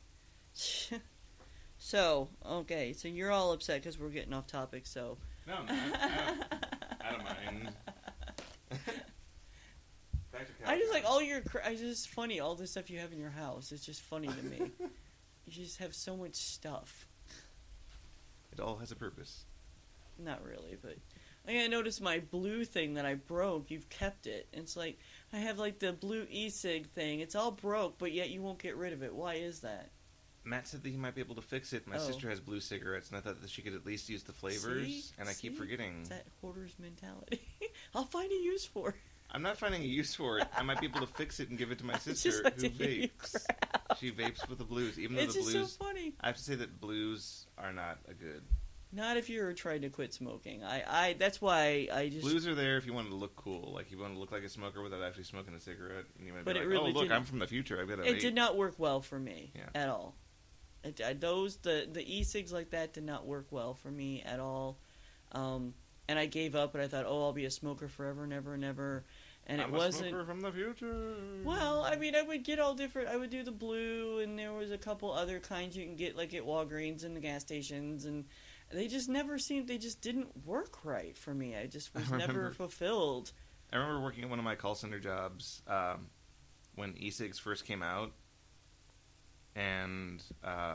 So okay, so you're all upset because we're getting off topic. So no, I don't mind. I just like all your. I just funny all the stuff you have in your house. It's just funny to me. You just have so much stuff. It all has a purpose. Not really, but I noticed my blue thing that I broke. You've kept it. It's like I have like the blue e-cig thing. It's all broke, but yet you won't get rid of it. Why is that? Matt said that he might be able to fix it. My sister has blue cigarettes, and I thought that she could at least use the flavors. And I keep forgetting. It's that hoarder's mentality. I'll find a use for it. I'm not finding a use for it. I might be able to fix it and give it to my sister who vapes. She vapes with the blues, even though the blues. It's so funny. I have to say that blues are not a good. Not if you're trying to quit smoking. That's why I just. Blues are there if you want to look cool, like you want to look like a smoker without actually smoking a cigarette, and you might but be like, really "Oh, look, I'm from the future. I've got a vape." It did not work well for me at all. The e-cigs like that did not work well for me at all, and I gave up. And I thought, I'll be a smoker forever and ever and ever. And I'm it wasn't. A smoker from the future. Well, I mean, I would get all different. I would do the blue, and there was a couple other kinds you can get, like at Walgreens and the gas stations, and they just never seemed. They just didn't work right for me. I just was never fulfilled. I remember working at one of my call center jobs when e-cigs first came out, and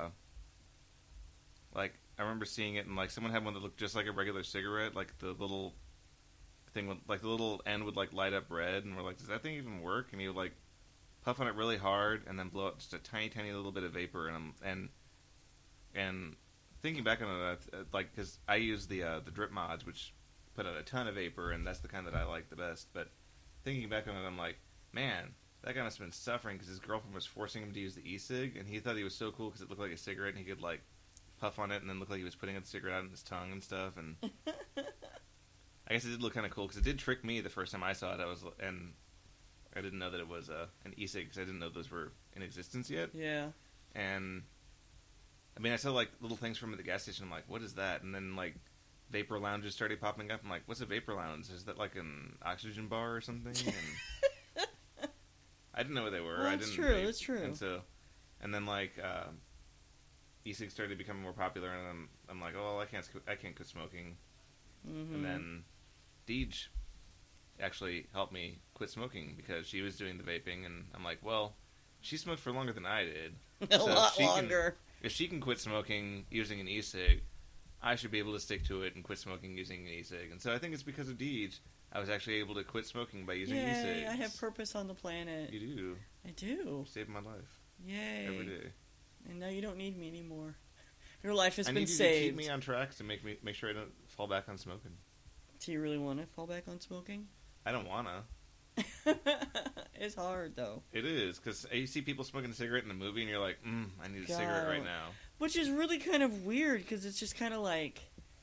like I remember seeing it, and like someone had one that looked just like a regular cigarette, like the little thing with like the little end would like light up red, and we're like, does that thing even work? And he would like puff on it really hard and then blow out just a tiny little bit of vapor, and thinking back on it, like because I use the drip mods, which put out a ton of vapor, and that's the kind that I like the best. But thinking back on it, I'm like, man, that guy must have been suffering because his girlfriend was forcing him to use the e-cig, and he thought he was so cool because it looked like a cigarette, and he could like puff on it and then look like he was putting the cigarette out in his tongue and stuff, and I guess it did look kind of cool because it did trick me the first time I saw it. I didn't know that it was an e-cig because I didn't know those were in existence yet. Yeah. And I mean, I saw like little things from at the gas station. I'm like, what is that? And then like vapor lounges started popping up. I'm like, what's a vapor lounge? Is that like an oxygen bar or something? And I didn't know what they were. Well, that's true. That's true. And then like e-cigs started becoming more popular, and I'm like, oh, I can't quit smoking. Mm-hmm. And then Deej actually helped me quit smoking because she was doing the vaping, and I'm like, well, she smoked for longer than I did. A lot longer. If she can quit smoking using an e-cig, I should be able to stick to it and quit smoking using an e-cig. And so I think it's because of Deej I was actually able to quit smoking by using e-cigs. I have purpose on the planet. You do. I do. Saved my life. Yay. Every day. And now you don't need me anymore. Your life has been saved. saved. I need you to keep me on track to make sure I don't fall back on smoking. Do you really want to fall back on smoking? I don't want to. It's hard, though. It is, because you see people smoking a cigarette in a movie, and you're like, I need a cigarette right now. Which is really kind of weird, because it's just kind of like...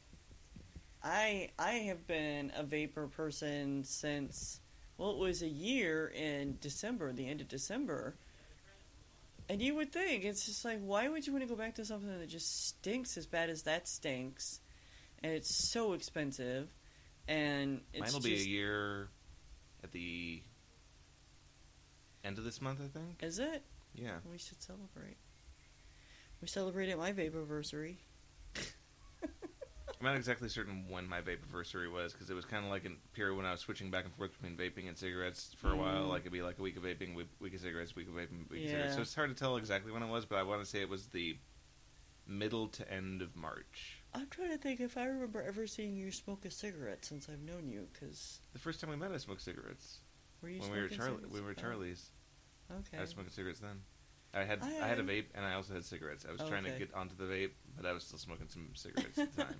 I have been a vapor person since, well, it was a year in December, the end of December. And you would think, it's just like, why would you want to go back to something that just stinks as bad as that stinks? And it's so expensive. And it's Mine will be a year at the end of this month, I think. Is it? Yeah. We should celebrate. We celebrated my vaporversary. I'm not exactly certain when my vaporversary was, because it was kind of like a period when I was switching back and forth between vaping and cigarettes for a while. Like, it'd be like a week of vaping, week of cigarettes, week of vaping, week of cigarettes. So it's hard to tell exactly when it was, but I want to say it was the middle to end of March. I'm trying to think if I remember ever seeing you smoke a cigarette since I've known you, because... The first time we met, I smoked cigarettes. Were you when smoking cigarettes? we were at Charlie's. Okay. I was smoking cigarettes then. I had a vape, and I also had cigarettes. I was trying to get onto the vape, but I was still smoking some cigarettes at the time.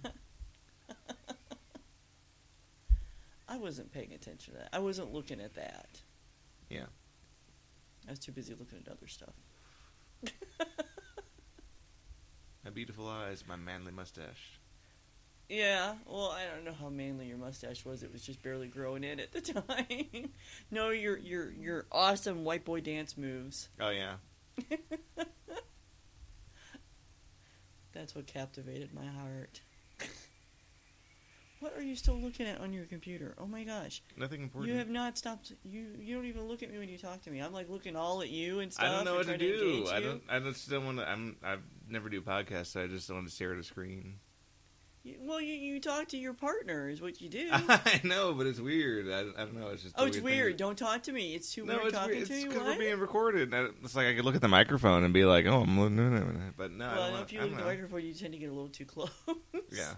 I wasn't paying attention to that. I wasn't looking at that. Yeah. I was too busy looking at other stuff. My beautiful eyes, my manly mustache. Yeah, well, I don't know how manly your mustache was. It was just barely growing in at the time. No, your awesome white boy dance moves. Oh, yeah. That's what captivated my heart. What are you still looking at on your computer? Oh my gosh. Nothing important. You have not stopped. You don't even look at me when you talk to me. I'm like looking all at you and stuff. I don't know what to do. I just don't want to. I never do podcasts, so I just don't want to stare at a screen. Well, you talk to your partner is what you do. I know, but it's weird. I don't know. It's just. It's weird. Don't talk to me. It's too weird talking to you. It's because we're being recorded. It's like I could look at the microphone and be like, "Oh, I'm looking at it," but no. Well, if you look at the microphone, you tend to get a little too close. Yeah.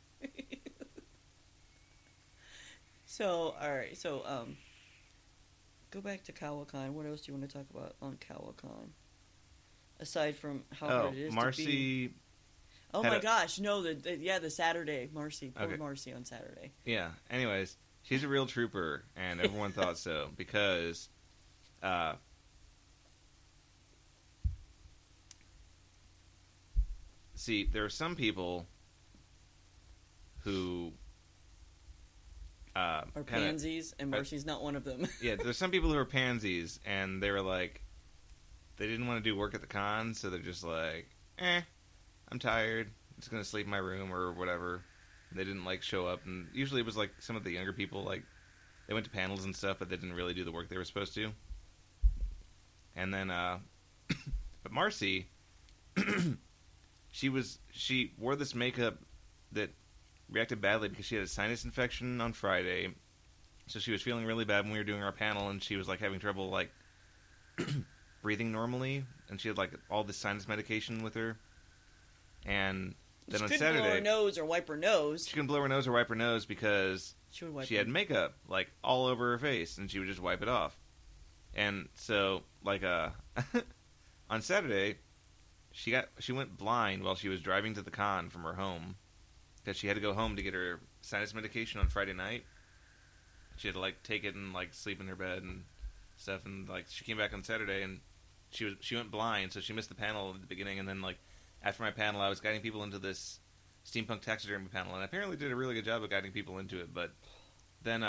So, all right. So, go back to Cowicon. What else do you want to talk about on Cowicon? Aside from how hard it is Marcy to be... Oh my gosh, no, the Saturday, Marcy, poor Marcy on Saturday. Yeah, anyways, she's a real trooper, and everyone thought so, because, see, there are some people who, are pansies, and Marcy's not one of them. Yeah, there's some people who are pansies, and they were like, they didn't want to do work at the con, so they're just like, I'm tired. I'm just going to sleep in my room or whatever. They didn't, show up. And usually it was, some of the younger people, they went to panels and stuff, but they didn't really do the work they were supposed to. And then, but Marcy, she wore this makeup that reacted badly because she had a sinus infection on Friday. So she was feeling really bad when we were doing our panel, and she was, having trouble, breathing normally. And she had, all this sinus medication with her. And then on Saturday, she couldn't blow her nose or wipe her nose. She couldn't blow her nose or wipe her nose because she had makeup all over her face, and she would just wipe it off. And so, on Saturday, she went blind while she was driving to the con from her home because she had to go home to get her sinus medication on Friday night. She had to take it and sleep in her bed and stuff. And she came back on Saturday and she went blind, so she missed the panel at the beginning, and then after my panel, I was guiding people into this steampunk taxidermy panel, and I apparently did a really good job of guiding people into it, but then,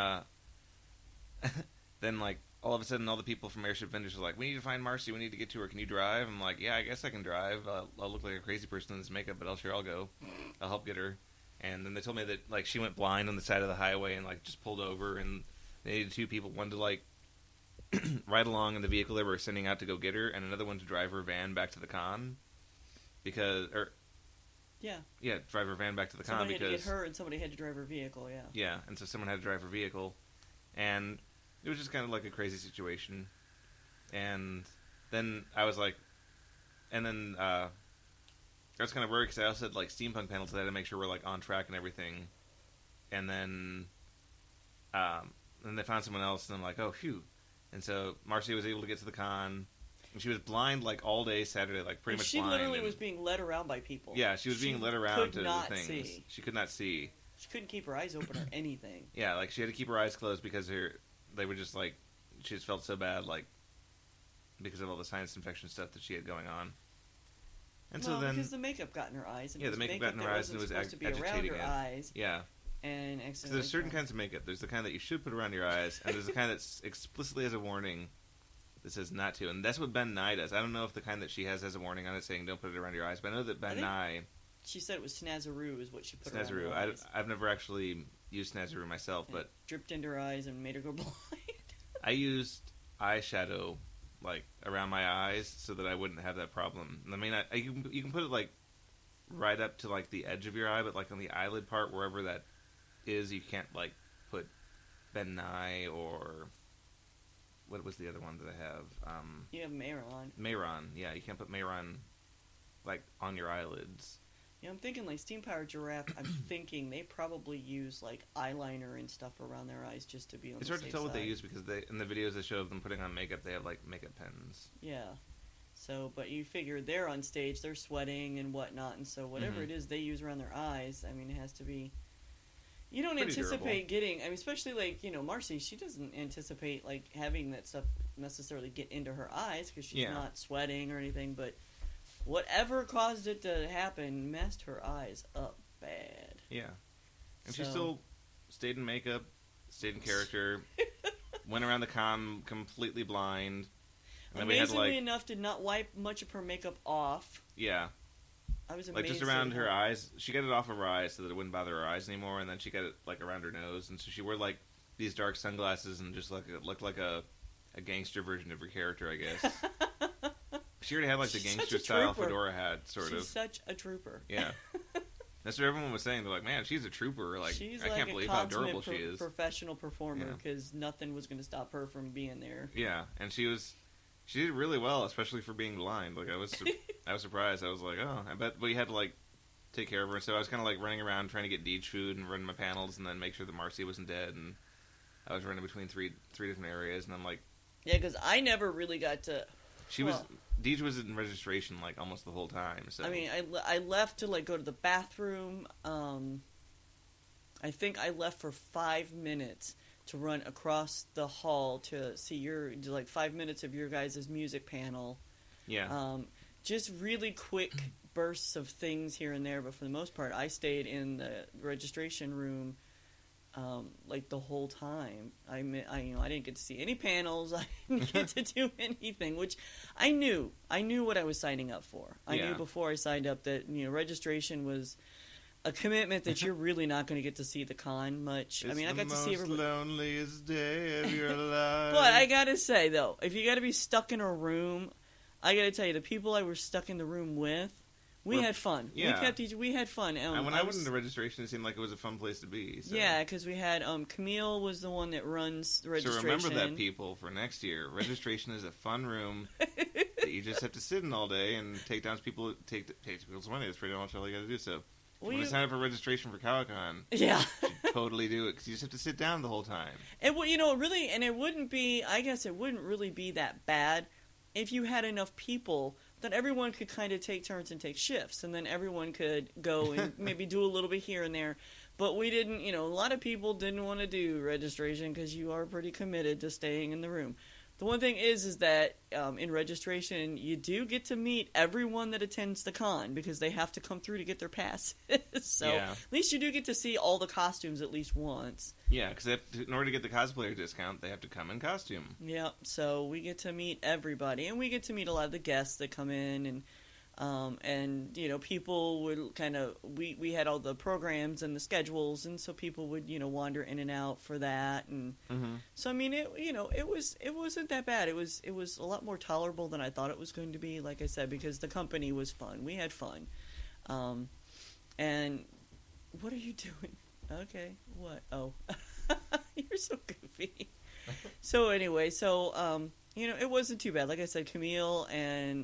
all of a sudden, all the people from Airship Vendors were like, we need to find Marcy, we need to get to her, can you drive? I'm like, yeah, I guess I can drive. I'll look like a crazy person in this makeup, but I'll go. I'll help get her. And then they told me that, she went blind on the side of the highway and, just pulled over, and they needed two people, one to, ride along in the vehicle they were sending out to go get her, and another one to drive her van back to the con. Drive her van back to the con because... Somebody had to get her and somebody had to drive her vehicle, yeah. Yeah, and so someone had to drive her vehicle, and it was just kind of a crazy situation. And then I was I was kind of worried because I also had steampunk panels that I had to make sure we're on track and everything. And then they found someone else, and I'm like, oh, phew. And so Marcy was able to get to the con. And she was blind all day Saturday, pretty much blind. She literally was being led around by people. Yeah, she was being led around to the things. See. She could not see. She couldn't keep her eyes open or anything. Yeah, she had to keep her eyes closed because they were just she just felt so bad, because of all the sinus infection stuff that she had going on. And so then because the makeup got in her eyes. And the makeup got in her eyes and it was agitating her eyes. Yeah. And there's certain kinds of makeup. There's the kind that you should put around your eyes, and there's the kind that explicitly has a warning that says not to. And that's what Ben Nye does. I don't know if the kind that she has a warning on it saying don't put it around your eyes, but I know that Ben Nye... She said it was Snazaroo is what she put around her eyes. I've never actually used Snazaroo myself, but... dripped into her eyes and made her go blind. I used eyeshadow, around my eyes so that I wouldn't have that problem. I mean, you can put it, right up to, the edge of your eye, but, on the eyelid part, wherever that is, you can't, put Ben Nye or... What was the other one that I have? You have Mayron. Mayron, yeah. You can't put Mayron like on your eyelids. Yeah, I'm thinking like Steam Powered Giraffe. I'm thinking they probably use like eyeliner and stuff around their eyes just to be on. It's the hard to safe tell what side. they use because they in the videos they show of them putting on makeup, they have like makeup pens. Yeah. So, but you figure they're on stage, they're sweating and whatnot, and so whatever it is they use around their eyes, I mean, it has to be. You don't Pretty anticipate durable. getting. I mean, especially like Marcy, she doesn't anticipate like having that stuff necessarily get into her eyes because she's not sweating or anything, but. Whatever caused it to happen messed her eyes up bad. Yeah. And she still stayed in makeup, stayed in character, went around the con completely blind. And Amazingly enough, did not wipe much of her makeup off. Yeah. I was amazed. Like just around her eyes. She got it off of her eyes so that it wouldn't bother her eyes anymore, and then she got it like around her nose, and so she wore like these dark sunglasses and just like it looked like a gangster version of her character, I guess. She already had like the gangster style fedora hat, sort of. She's such a trooper. Yeah. That's what everyone was saying. They're like, man, she's a trooper. Like, she's I can't believe how durable she is. Professional performer because nothing was going to stop her from being there. Yeah, and she did really well, especially for being blind. Like I was surprised. I was like, oh, I bet we had to like take care of her. So I was kind of like running around trying to get Deej food and run my panels, and then make sure that Marcy wasn't dead. And I was running between three different areas, and I'm like, yeah, because I never really got to. Deej was in registration like almost the whole time. So I mean, I left to like go to the bathroom. I think I left for 5 minutes to run across the hall to see like 5 minutes of your guys' music panel. Yeah. Just really quick bursts of things here and there, but for the most part, I stayed in the registration room. Like the whole time, I didn't get to see any panels. I didn't get to do anything, which I knew what I was signing up for. I knew before I signed up that registration was a commitment that you're really not going to get to see the con much. It's I mean, I got to see everybody. The loneliest day of your life. But I gotta say though, if you got to be stuck in a room, I got to tell you, the people I was stuck in the room with. We had fun. Yeah. We had fun. And when I went into registration, it seemed like it was a fun place to be. So. Yeah, because we had Camille was the one that runs the registration. So remember that, people, for next year. Registration is a fun room that you just have to sit in all day and take people's money. That's pretty much all you got to do. So when you sign up for registration for CowCon, you totally do it because you just have to sit down the whole time. And really, and it wouldn't be. I guess it wouldn't really be that bad if you had enough people. That everyone could kind of take turns and take shifts, and then everyone could go and maybe do a little bit here and there. But we didn't, a lot of people didn't want to do registration because you are pretty committed to staying in the room. The one thing is that in registration, you do get to meet everyone that attends the con because they have to come through to get their passes. So at least you do get to see all the costumes at least once. Yeah, because in order to get the cosplayer discount, they have to come in costume. Yep, so we get to meet everybody, and we get to meet a lot of the guests that come in, and people would kind of we had all the programs and the schedules, and so people would wander in and out for that, and so I mean it wasn't that bad. It was a lot more tolerable than I thought it was going to be. Like I said, because the company was fun, we had fun, and what are you doing? Okay, what? Oh, you're so goofy. So anyway, it wasn't too bad. Like I said, Camille and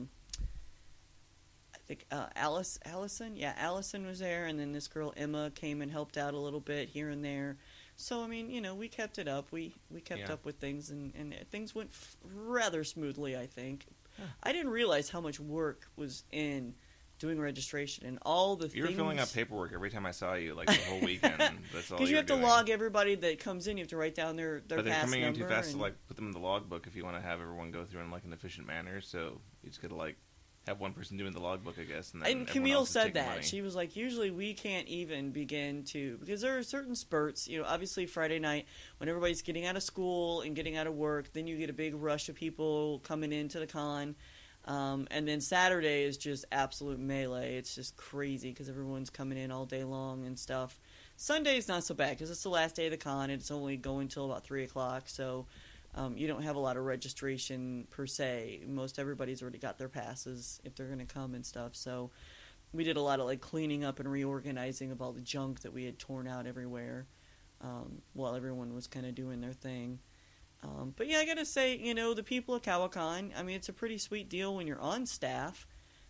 I think Allison was there, and then this girl Emma came and helped out a little bit here and there. So I mean, we kept it up. We kept up with things, and things went rather smoothly. I think. I didn't realize how much work was in doing registration and all the things. You were filling out paperwork every time I saw you, like the whole weekend. That's all. Because you have to log everybody that comes in. You have to write down their but they're pass coming in too number fast to like put them in the logbook if you want to have everyone go through in like an efficient manner. So you just got to like have one person doing the logbook, I guess. And Camille said that money. She was like, usually we can't even begin to, because there are certain spurts. Obviously Friday night when everybody's getting out of school and getting out of work, then you get a big rush of people coming into the con. And then Saturday is just absolute melee. It's just crazy because everyone's coming in all day long and stuff. Sunday's not so bad because it's the last day of the con and it's only going till about 3 o'clock. So you don't have a lot of registration per se. Most everybody's already got their passes if they're going to come and stuff. So we did a lot of like cleaning up and reorganizing of all the junk that we had torn out everywhere while everyone was kind of doing their thing. But yeah, I gotta say, the people of CowCon, I mean, it's a pretty sweet deal when you're on staff.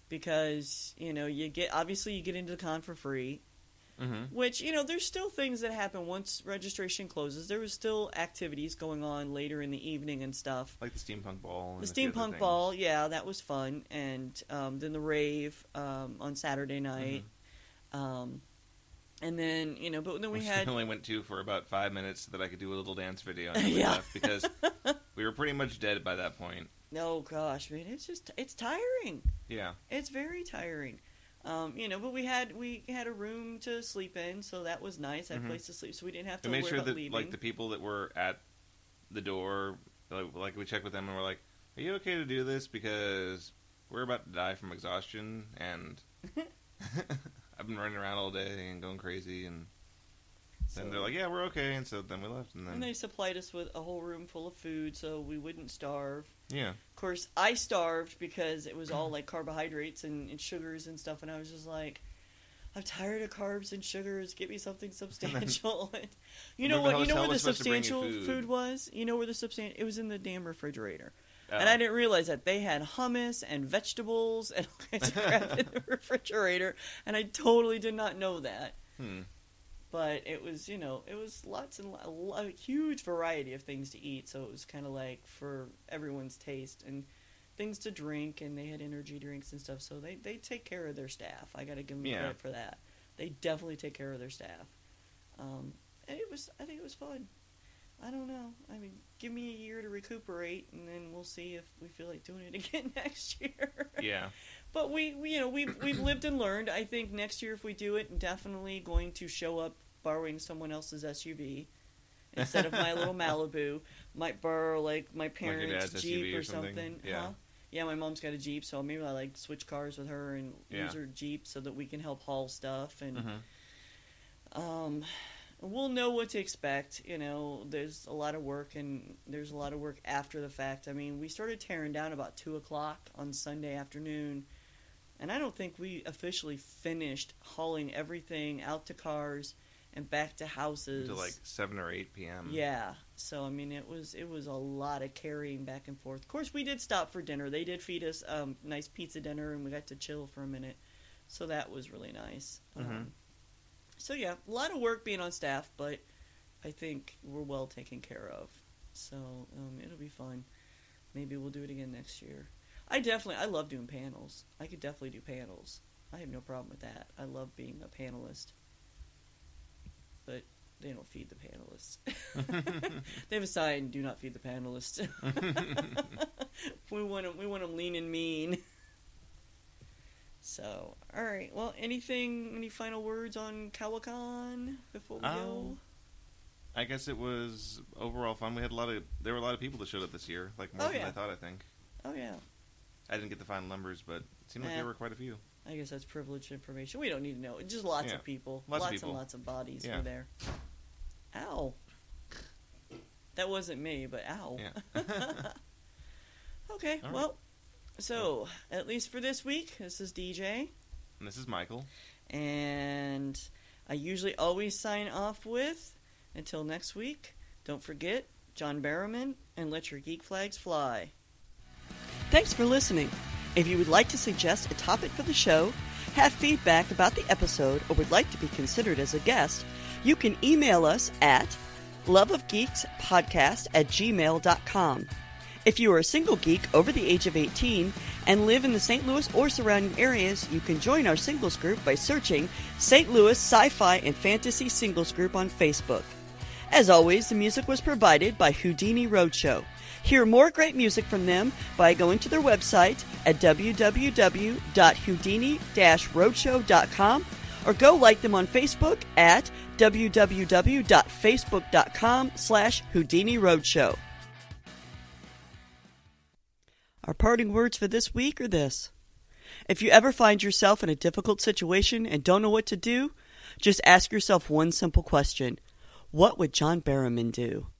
because, you get into the con for free. Mm-hmm. Which, there's still things that happen once registration closes. There was still activities going on later in the evening and stuff. Like the steampunk ball. The steampunk ball, yeah, that was fun. And then the rave on Saturday night. Mm-hmm. And then, but then we had... only went to for about 5 minutes so that I could do a little dance video and we left because we were pretty much dead by that point. Oh, gosh, man, it's tiring. Yeah. It's very tiring. But we had a room to sleep in, so that was nice. I had a place to sleep, so we didn't have to worry about leaving. Like, the people that were at the door, like we checked with them and we're like, are you okay to do this? Because we're about to die from exhaustion, and I've been running around all day and going crazy, and then they're like, yeah, we're okay, and so then we left. And they supplied us with a whole room full of food so we wouldn't starve. Yeah. Of course, I starved because it was all like carbohydrates and sugars and stuff, and I was just like, I'm tired of carbs and sugars. Get me something substantial. You know what? You know where the substantial food was? You know where the substantial? It was in the damn refrigerator. Oh. And I didn't realize that they had hummus and vegetables and all kinds of crap in the refrigerator, and I totally did not know that. But it was, it was lots and a huge variety of things to eat, so it was kind of like for everyone's taste and things to drink, and they had energy drinks and stuff, so they take care of their staff. I got to give them credit for that. They definitely take care of their staff. And I think it was fun. I don't know. I mean, give me a year to recuperate, and then we'll see if we feel like doing it again next year. Yeah. But we've lived and learned. I think next year if we do it, I'm definitely going to show up borrowing someone else's SUV instead of my little Malibu. Might borrow like my parents' Jeep or something. Yeah. Huh? Yeah, my mom's got a Jeep, so maybe I like switch cars with her and use her Jeep so that we can help haul stuff, and we'll know what to expect. There's a lot of work, and there's a lot of work after the fact. I mean, we started tearing down about 2:00 on Sunday afternoon, and I don't think we officially finished hauling everything out to cars and back to houses until like 7 or 8 p.m. Yeah, so I mean, it was a lot of carrying back and forth. Of course, we did stop for dinner. They did feed us nice pizza dinner, and we got to chill for a minute, so that was really nice. So yeah, a lot of work being on staff, but I think we're well taken care of. So it'll be fun. Maybe we'll do it again next year. I love doing panels. I could definitely do panels. I have no problem with that. I love being a panelist. But they don't feed the panelists. They have a sign, do not feed the panelists. We want them lean and mean. So, all right. Well, any final words on CowACon before we go? I guess it was overall fun. There were a lot of people that showed up this year, like more than I thought, I think. Oh, yeah. I didn't get the final numbers, but it seemed like there were quite a few. I guess that's privileged information. We don't need to know. Just lots of people. Lots and lots of bodies were there. Ow. That wasn't me, but ow. Yeah. Okay, right. Well, so at least for this week, this is DJ. And this is Michael. And I usually always sign off with, until next week, don't forget, John Barrowman, and let your geek flags fly. Thanks for listening. If you would like to suggest a topic for the show, have feedback about the episode, or would like to be considered as a guest, you can email us at loveofgeekspodcast@gmail.com. If you are a single geek over the age of 18 and live in the St. Louis or surrounding areas, you can join our singles group by searching St. Louis Sci-Fi and Fantasy Singles Group on Facebook. As always, the music was provided by Houdini Roadshow. Hear more great music from them by going to their website at www.houdini-roadshow.com or go like them on Facebook at www.facebook.com/Houdini Roadshow. Our parting words for this week are this. If you ever find yourself in a difficult situation and don't know what to do, just ask yourself one simple question. What would John Barrowman do?